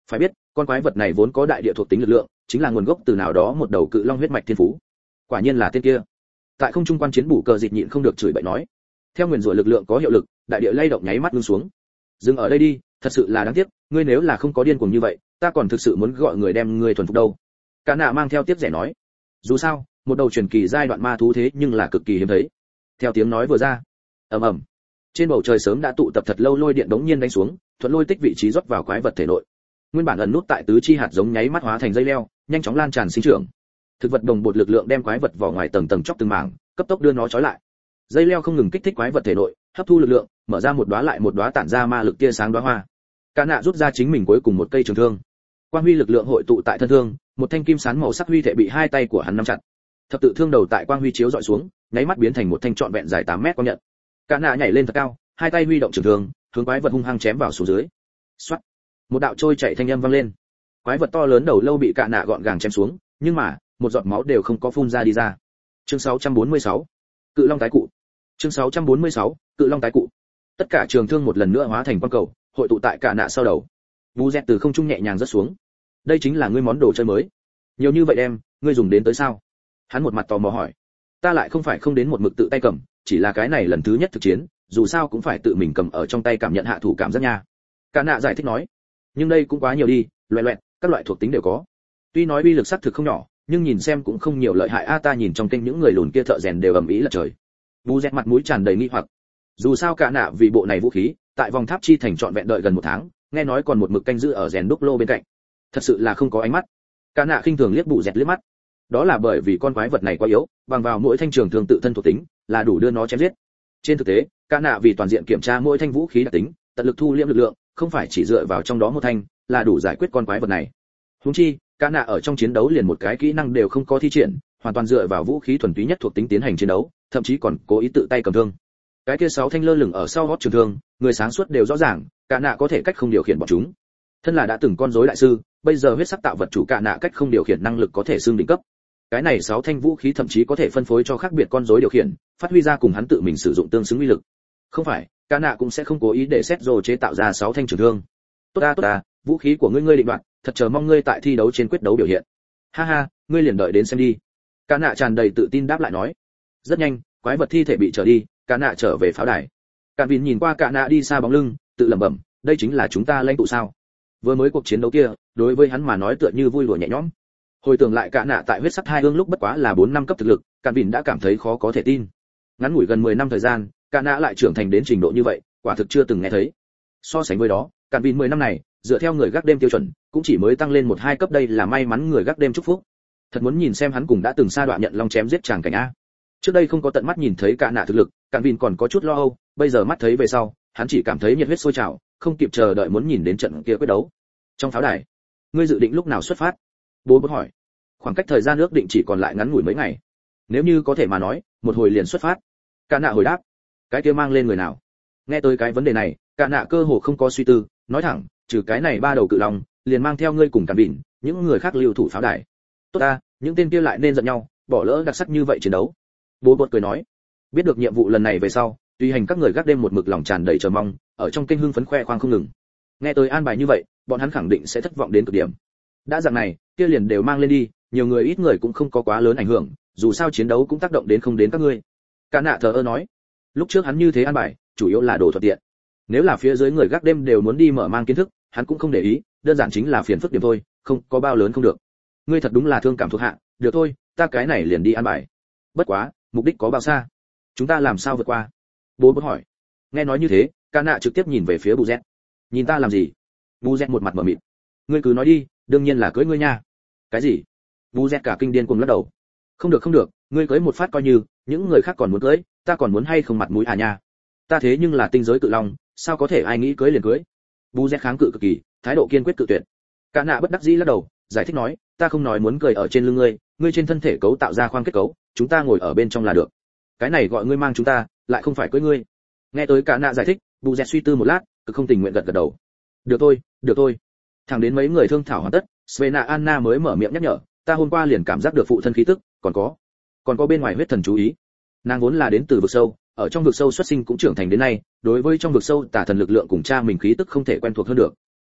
Speaker 1: Phải biết, con quái vật này vốn có đại địa thuộc tính lực lượng, chính là nguồn gốc từ nào đó một đầu cự long huyết mạch thiên phú. Quả nhiên là tên kia. Tại không trung quan chiến bù cờ dịt nhịn không được chửi bậy nói. Theo nguyên rủa lực lượng có hiệu lực, đại địa lay động nháy mắt ngưng xuống. Dừng ở đây đi, thật sự là đáng tiếc, ngươi nếu là không có điên cuồng như vậy, ta còn thực sự muốn gọi người đem ngươi thuần phục đâu. Cả nạ mang theo tiếp rẻ nói. Dù sao, một đầu truyền kỳ giai đoạn ma thú thế nhưng là cực kỳ hiếm thấy. Theo tiếng nói vừa ra, ầm ầm, trên bầu trời sớm đã tụ tập thật lâu lôi điện đống nhiên đánh xuống, thuận lôi tích vị trí rót vào quái vật thể nội. Nguyên bản ẩn nút tại tứ chi hạt giống nháy mắt hóa thành dây leo, nhanh chóng lan tràn sinh trưởng. Thực vật đồng bột lực lượng đem quái vật vỏ ngoài tầng tầng chóc từng mảng, cấp tốc đưa nó trói lại. Dây leo không ngừng kích thích quái vật thể nội, hấp thu lực lượng, mở ra một đóa lại một đóa tản ra ma lực tia sáng đóa hoa. Cả nạ rút ra chính mình cuối cùng một cây trường thương. Quang huy lực lượng hội tụ tại thân thương, một thanh kim sán màu sắc huy thể bị hai tay của hắn nắm chặt. Thập tự thương đầu tại quang huy chiếu dọi xuống, nháy mắt biến thành một thanh trọn vẹn dài tám mét quang nhận. Cả nạ nhảy lên thật cao, hai tay huy động trường thương, hướng quái vật hung hăng chém vào xuống dưới. Soát. Một đạo trôi chảy thanh âm vang lên. Quái vật to lớn đầu lâu bị cả nạ gọn gàng chém xuống, nhưng mà, một giọt máu đều không có phun ra đi ra. Chương sáu trăm bốn mươi sáu, Cự Long tái cụ. Chương sáu trăm bốn mươi sáu, Cự Long tái cụ. Tất cả trường thương một lần nữa hóa thành quang cầu, hội tụ tại cả nạ sau đầu. Vu Dẹt từ không trung nhẹ nhàng rớt xuống. Đây chính là ngươi món đồ chơi mới. Nhiều như vậy đem, ngươi dùng đến tới sao? Hắn một mặt tò mò hỏi. Ta lại không phải không đến một mực tự tay cầm, chỉ là cái này lần thứ nhất thực chiến, dù sao cũng phải tự mình cầm ở trong tay cảm nhận hạ thủ cảm giác nha. Cả nạ giải thích nói. Nhưng đây cũng quá nhiều đi, loẹt loẹt, các loại thuộc tính đều có. Tuy nói uy lực sắc thực không nhỏ, nhưng nhìn xem cũng không nhiều lợi hại a. Ta nhìn trong kênh những người lùn kia thợ rèn đều ầm ĩ là trời. Vu Dẹt mặt mũi tràn đầy nghi hoặc. Dù sao cả nạ vì bộ này vũ khí, tại vòng tháp chi thành trọn vẹn đợi gần một tháng, nghe nói còn một mực canh giữ ở rèn đúc lô bên cạnh. Thật sự là không có ánh mắt. Cả nạ khinh thường liếc Bù Dẹt liếc mắt. Đó là bởi vì con quái vật này quá yếu, bằng vào mỗi thanh trường thương tự thân thuộc tính, là đủ đưa nó chém giết. Trên thực tế, cả nạ vì toàn diện kiểm tra mỗi thanh vũ khí đặc tính, tận lực thu liễm lực lượng, không phải chỉ dựa vào trong đó một thanh, là đủ giải quyết con quái vật này. Huống chi, cả nạ ở trong chiến đấu liền một cái kỹ năng đều không có thi triển, hoàn toàn dựa vào vũ khí thuần túy nhất thuộc tính tiến hành chiến đấu, thậm chí còn cố ý tự tay cầm thương. Cái kia sáu thanh lơ lửng ở sau gót trường thương, người sáng suốt đều rõ ràng, cả nạ có thể cách không điều khiển bọn chúng. Thân là đã từng con rối đại sư, bây giờ huyết sắc tạo vật chủ cả nạ cách không điều khiển năng lực có thể xương đỉnh cấp. Cái này sáu thanh vũ khí thậm chí có thể phân phối cho khác biệt con rối điều khiển, phát huy ra cùng hắn tự mình sử dụng tương xứng uy lực. Không phải, cả nạ cũng sẽ không cố ý để xét rồ chế tạo ra sáu thanh trường thương. Tốt ta tốt ta, vũ khí của ngươi ngươi định đoạt, thật chờ mong ngươi tại thi đấu trên quyết đấu biểu hiện. Ha ha, ngươi liền đợi đến xem đi. Cả nạ tràn đầy tự tin đáp lại nói. Rất nhanh, quái vật thi thể bị trở đi, cả nạ trở về pháo đài. Cạn Vin nhìn qua cả nạ đi xa bóng lưng, tự lẩm bẩm, đây chính là chúng ta lãnh tụ sao? Vừa mới cuộc chiến đấu kia, đối với hắn mà nói tựa như vui đùa nhẹ nhõm. Hồi tưởng lại cả nạ tại huyết sắc hai ương lúc bất quá là bốn năm cấp thực lực, Cạn Vin đã cảm thấy khó có thể tin. Ngắn ngủi gần mười năm thời gian, cả nạ lại trưởng thành đến trình độ như vậy, quả thực chưa từng nghe thấy. So sánh với đó, Cạn Vin mười năm này, dựa theo người gác đêm tiêu chuẩn, cũng chỉ mới tăng lên một hai cấp, đây là may mắn người gác đêm chúc phúc. Thật muốn nhìn xem hắn cùng đã từng sa đoạn nhận long chém giết chàng cảnh a. Trước đây không có tận mắt nhìn thấy cả nạ thực lực, Cạn Vin còn có chút lo âu, bây giờ mắt thấy về sau, hắn chỉ cảm thấy nhiệt huyết sôi trào, không kịp chờ đợi muốn nhìn đến trận kia quyết đấu. Trong pháo đài, ngươi dự định lúc nào xuất phát? Bố bố hỏi. Khoảng cách thời gian ước định chỉ còn lại ngắn ngủi mấy ngày. Nếu như có thể mà nói, một hồi liền xuất phát. Cả nạ hồi đáp. Cái kia mang lên người nào? Nghe tới cái vấn đề này, cả nạ cơ hồ không có suy tư, nói thẳng, trừ cái này ba đầu cự long, liền mang theo ngươi cùng Cạn Vin, những người khác lưu thủ pháo đài. Tốt ta, những tên kia lại nên giận nhau, bỏ lỡ đặc sắc như vậy chiến đấu. Bố bột cười nói. Biết được nhiệm vụ lần này về sau, tùy hành các người gác đêm một mực lòng tràn đầy chờ mong, ở trong kênh hưng phấn khoe khoang không ngừng. Nghe tới an bài như vậy, bọn hắn khẳng định sẽ thất vọng đến cực điểm. Đã dạng này, kia liền đều mang lên đi, nhiều người ít người cũng không có quá lớn ảnh hưởng, dù sao chiến đấu cũng tác động đến không đến các ngươi. Cả nạ thờ ơ nói. Lúc trước hắn như thế an bài, chủ yếu là đồ thuận tiện. Nếu là phía dưới người gác đêm đều muốn đi mở mang kiến thức, hắn cũng không để ý, đơn giản chính là phiền phức điểm thôi, không có bao lớn không được. Ngươi thật đúng là thương cảm thuộc hạ, được thôi, ta cái này liền đi an bài. Bất quá, mục đích có bao xa? Chúng ta làm sao vượt qua? Bố bố hỏi. Nghe nói như thế, Cả nạ trực tiếp nhìn về phía Bù Dẹt. Nhìn ta làm gì? Bù Dẹt một mặt mở mịt. Ngươi cứ nói đi, đương nhiên là cưới ngươi nha. Cái gì? Bù Dẹt cả kinh điên cuồng lắc đầu. Không được không được, ngươi cưới một phát coi như, những người khác còn muốn cưới, ta còn muốn hay không mặt mũi à nha. Ta thế nhưng là tinh giới cự long, sao có thể ai nghĩ cưới liền cưới? Bù Dẹt kháng cự cực kỳ, thái độ kiên quyết cự tuyệt. Cả nạ bất đắc dĩ lắc đầu, giải thích nói, ta không nói muốn cười ở trên lưng ngươi, ngươi trên thân thể cấu tạo ra khoang kết cấu, chúng ta ngồi ở bên trong là được. Cái này gọi ngươi mang chúng ta, lại không phải cưới ngươi. Nghe tới Cả nạ giải thích, Bù Dẹt suy tư một lát, cực không tình nguyện gật gật đầu. Được thôi, được thôi. Thẳng đến mấy người thương thảo hoàn tất, Svena Anna mới mở miệng nhắc nhở, ta hôm qua liền cảm giác được phụ thân khí tức, còn có, còn có bên ngoài huyết thần chú ý. Nàng vốn là đến từ vực sâu, ở trong vực sâu xuất sinh cũng trưởng thành đến nay, đối với trong vực sâu tà thần lực lượng cùng cha mình khí tức không thể quen thuộc hơn được.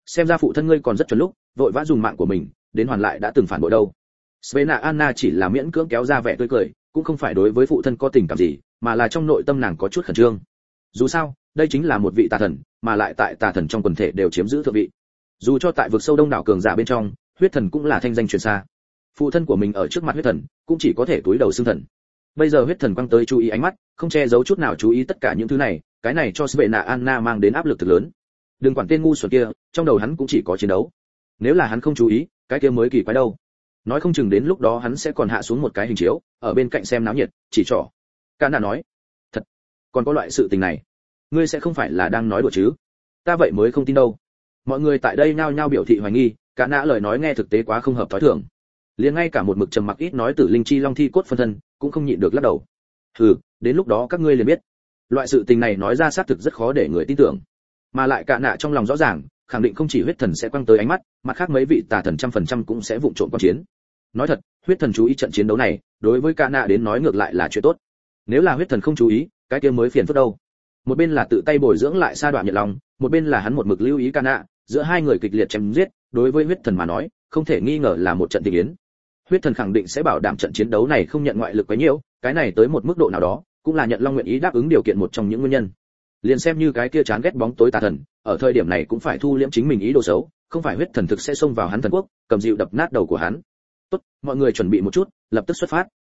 Speaker 1: xem ra phụ thân ngươi còn rất chuẩn lúc, vội vã dùng mạng của mình đến hoàn lại đã từng phản bội đâu. Svena Anna chỉ là miễn cưỡng kéo ra vẻ tươi cười, cũng không phải đối với phụ thân có tình cảm gì, mà là trong nội tâm nàng có chút khẩn trương. Dù sao, đây chính là một vị tà thần, mà lại tại tà thần trong quần thể đều chiếm giữ thượng vị. Dù cho tại vực sâu đông đảo cường giả bên trong, huyết thần cũng là thanh danh truyền xa. Phụ thân của mình ở trước mặt huyết thần, cũng chỉ có thể túi đầu xương thần. Bây giờ huyết thần quăng tới chú ý ánh mắt, không che giấu chút nào chú ý tất cả những thứ này, cái này cho Svena Anna mang đến áp lực thực lớn. Đừng quản tên ngu xuẩn kia, trong đầu hắn cũng chỉ có chiến đấu. Nếu là hắn không chú ý, cái kia mới kỳ quái đâu. Nói không chừng đến lúc đó hắn sẽ còn hạ xuống một cái hình chiếu, ở bên cạnh xem náo nhiệt, chỉ trỏ. Cả nạ nói, thật, còn có loại sự tình này, ngươi sẽ không phải là đang nói đùa chứ? Ta vậy mới không tin đâu. Mọi người tại đây nhao nhao biểu thị hoài nghi, cả nạ lời nói nghe thực tế quá không hợp thói thường. Liền ngay cả một mực trầm mặc ít nói Tử Linh Chi Long thi cốt phân thân, cũng không nhịn được lắc đầu. Hừ, đến lúc đó các ngươi liền biết. Loại sự tình này nói ra xác thực rất khó để người tin tưởng. Mà lại cả nạ trong lòng rõ ràng, khẳng định không chỉ huyết thần sẽ quăng tới ánh mắt, mặt khác mấy vị tà thần trăm phần trăm cũng sẽ vụng trộm quan chiến. Nói thật, huyết thần chú ý trận chiến đấu này, đối với cả nạ đến nói ngược lại là chuyện tốt. Nếu là huyết thần không chú ý, cái kia mới phiền phức đâu. Một bên là tự tay bồi dưỡng lại sa đoạn Nhật Long, một bên là hắn một mực lưu ý cả nạ, giữa hai người kịch liệt chém giết, đối với huyết thần mà nói, không thể nghi ngờ là một trận tình yến. Huyết thần khẳng định sẽ bảo đảm trận chiến đấu này không nhận ngoại lực quá nhiều, cái này tới một mức độ nào đó, cũng là Nhật Long nguyện ý đáp ứng điều kiện một trong những nguyên nhân. Liền xem như cái kia chán ghét bóng tối tà thần, ở thời điểm này cũng phải thu liễm chính mình ý đồ xấu, không phải huyết thần thực sẽ xông vào hắn thần quốc, cầm dịu đập nát đầu của hắn. Tốt, mọi người chuẩn bị một chút, lập tức xuất phát.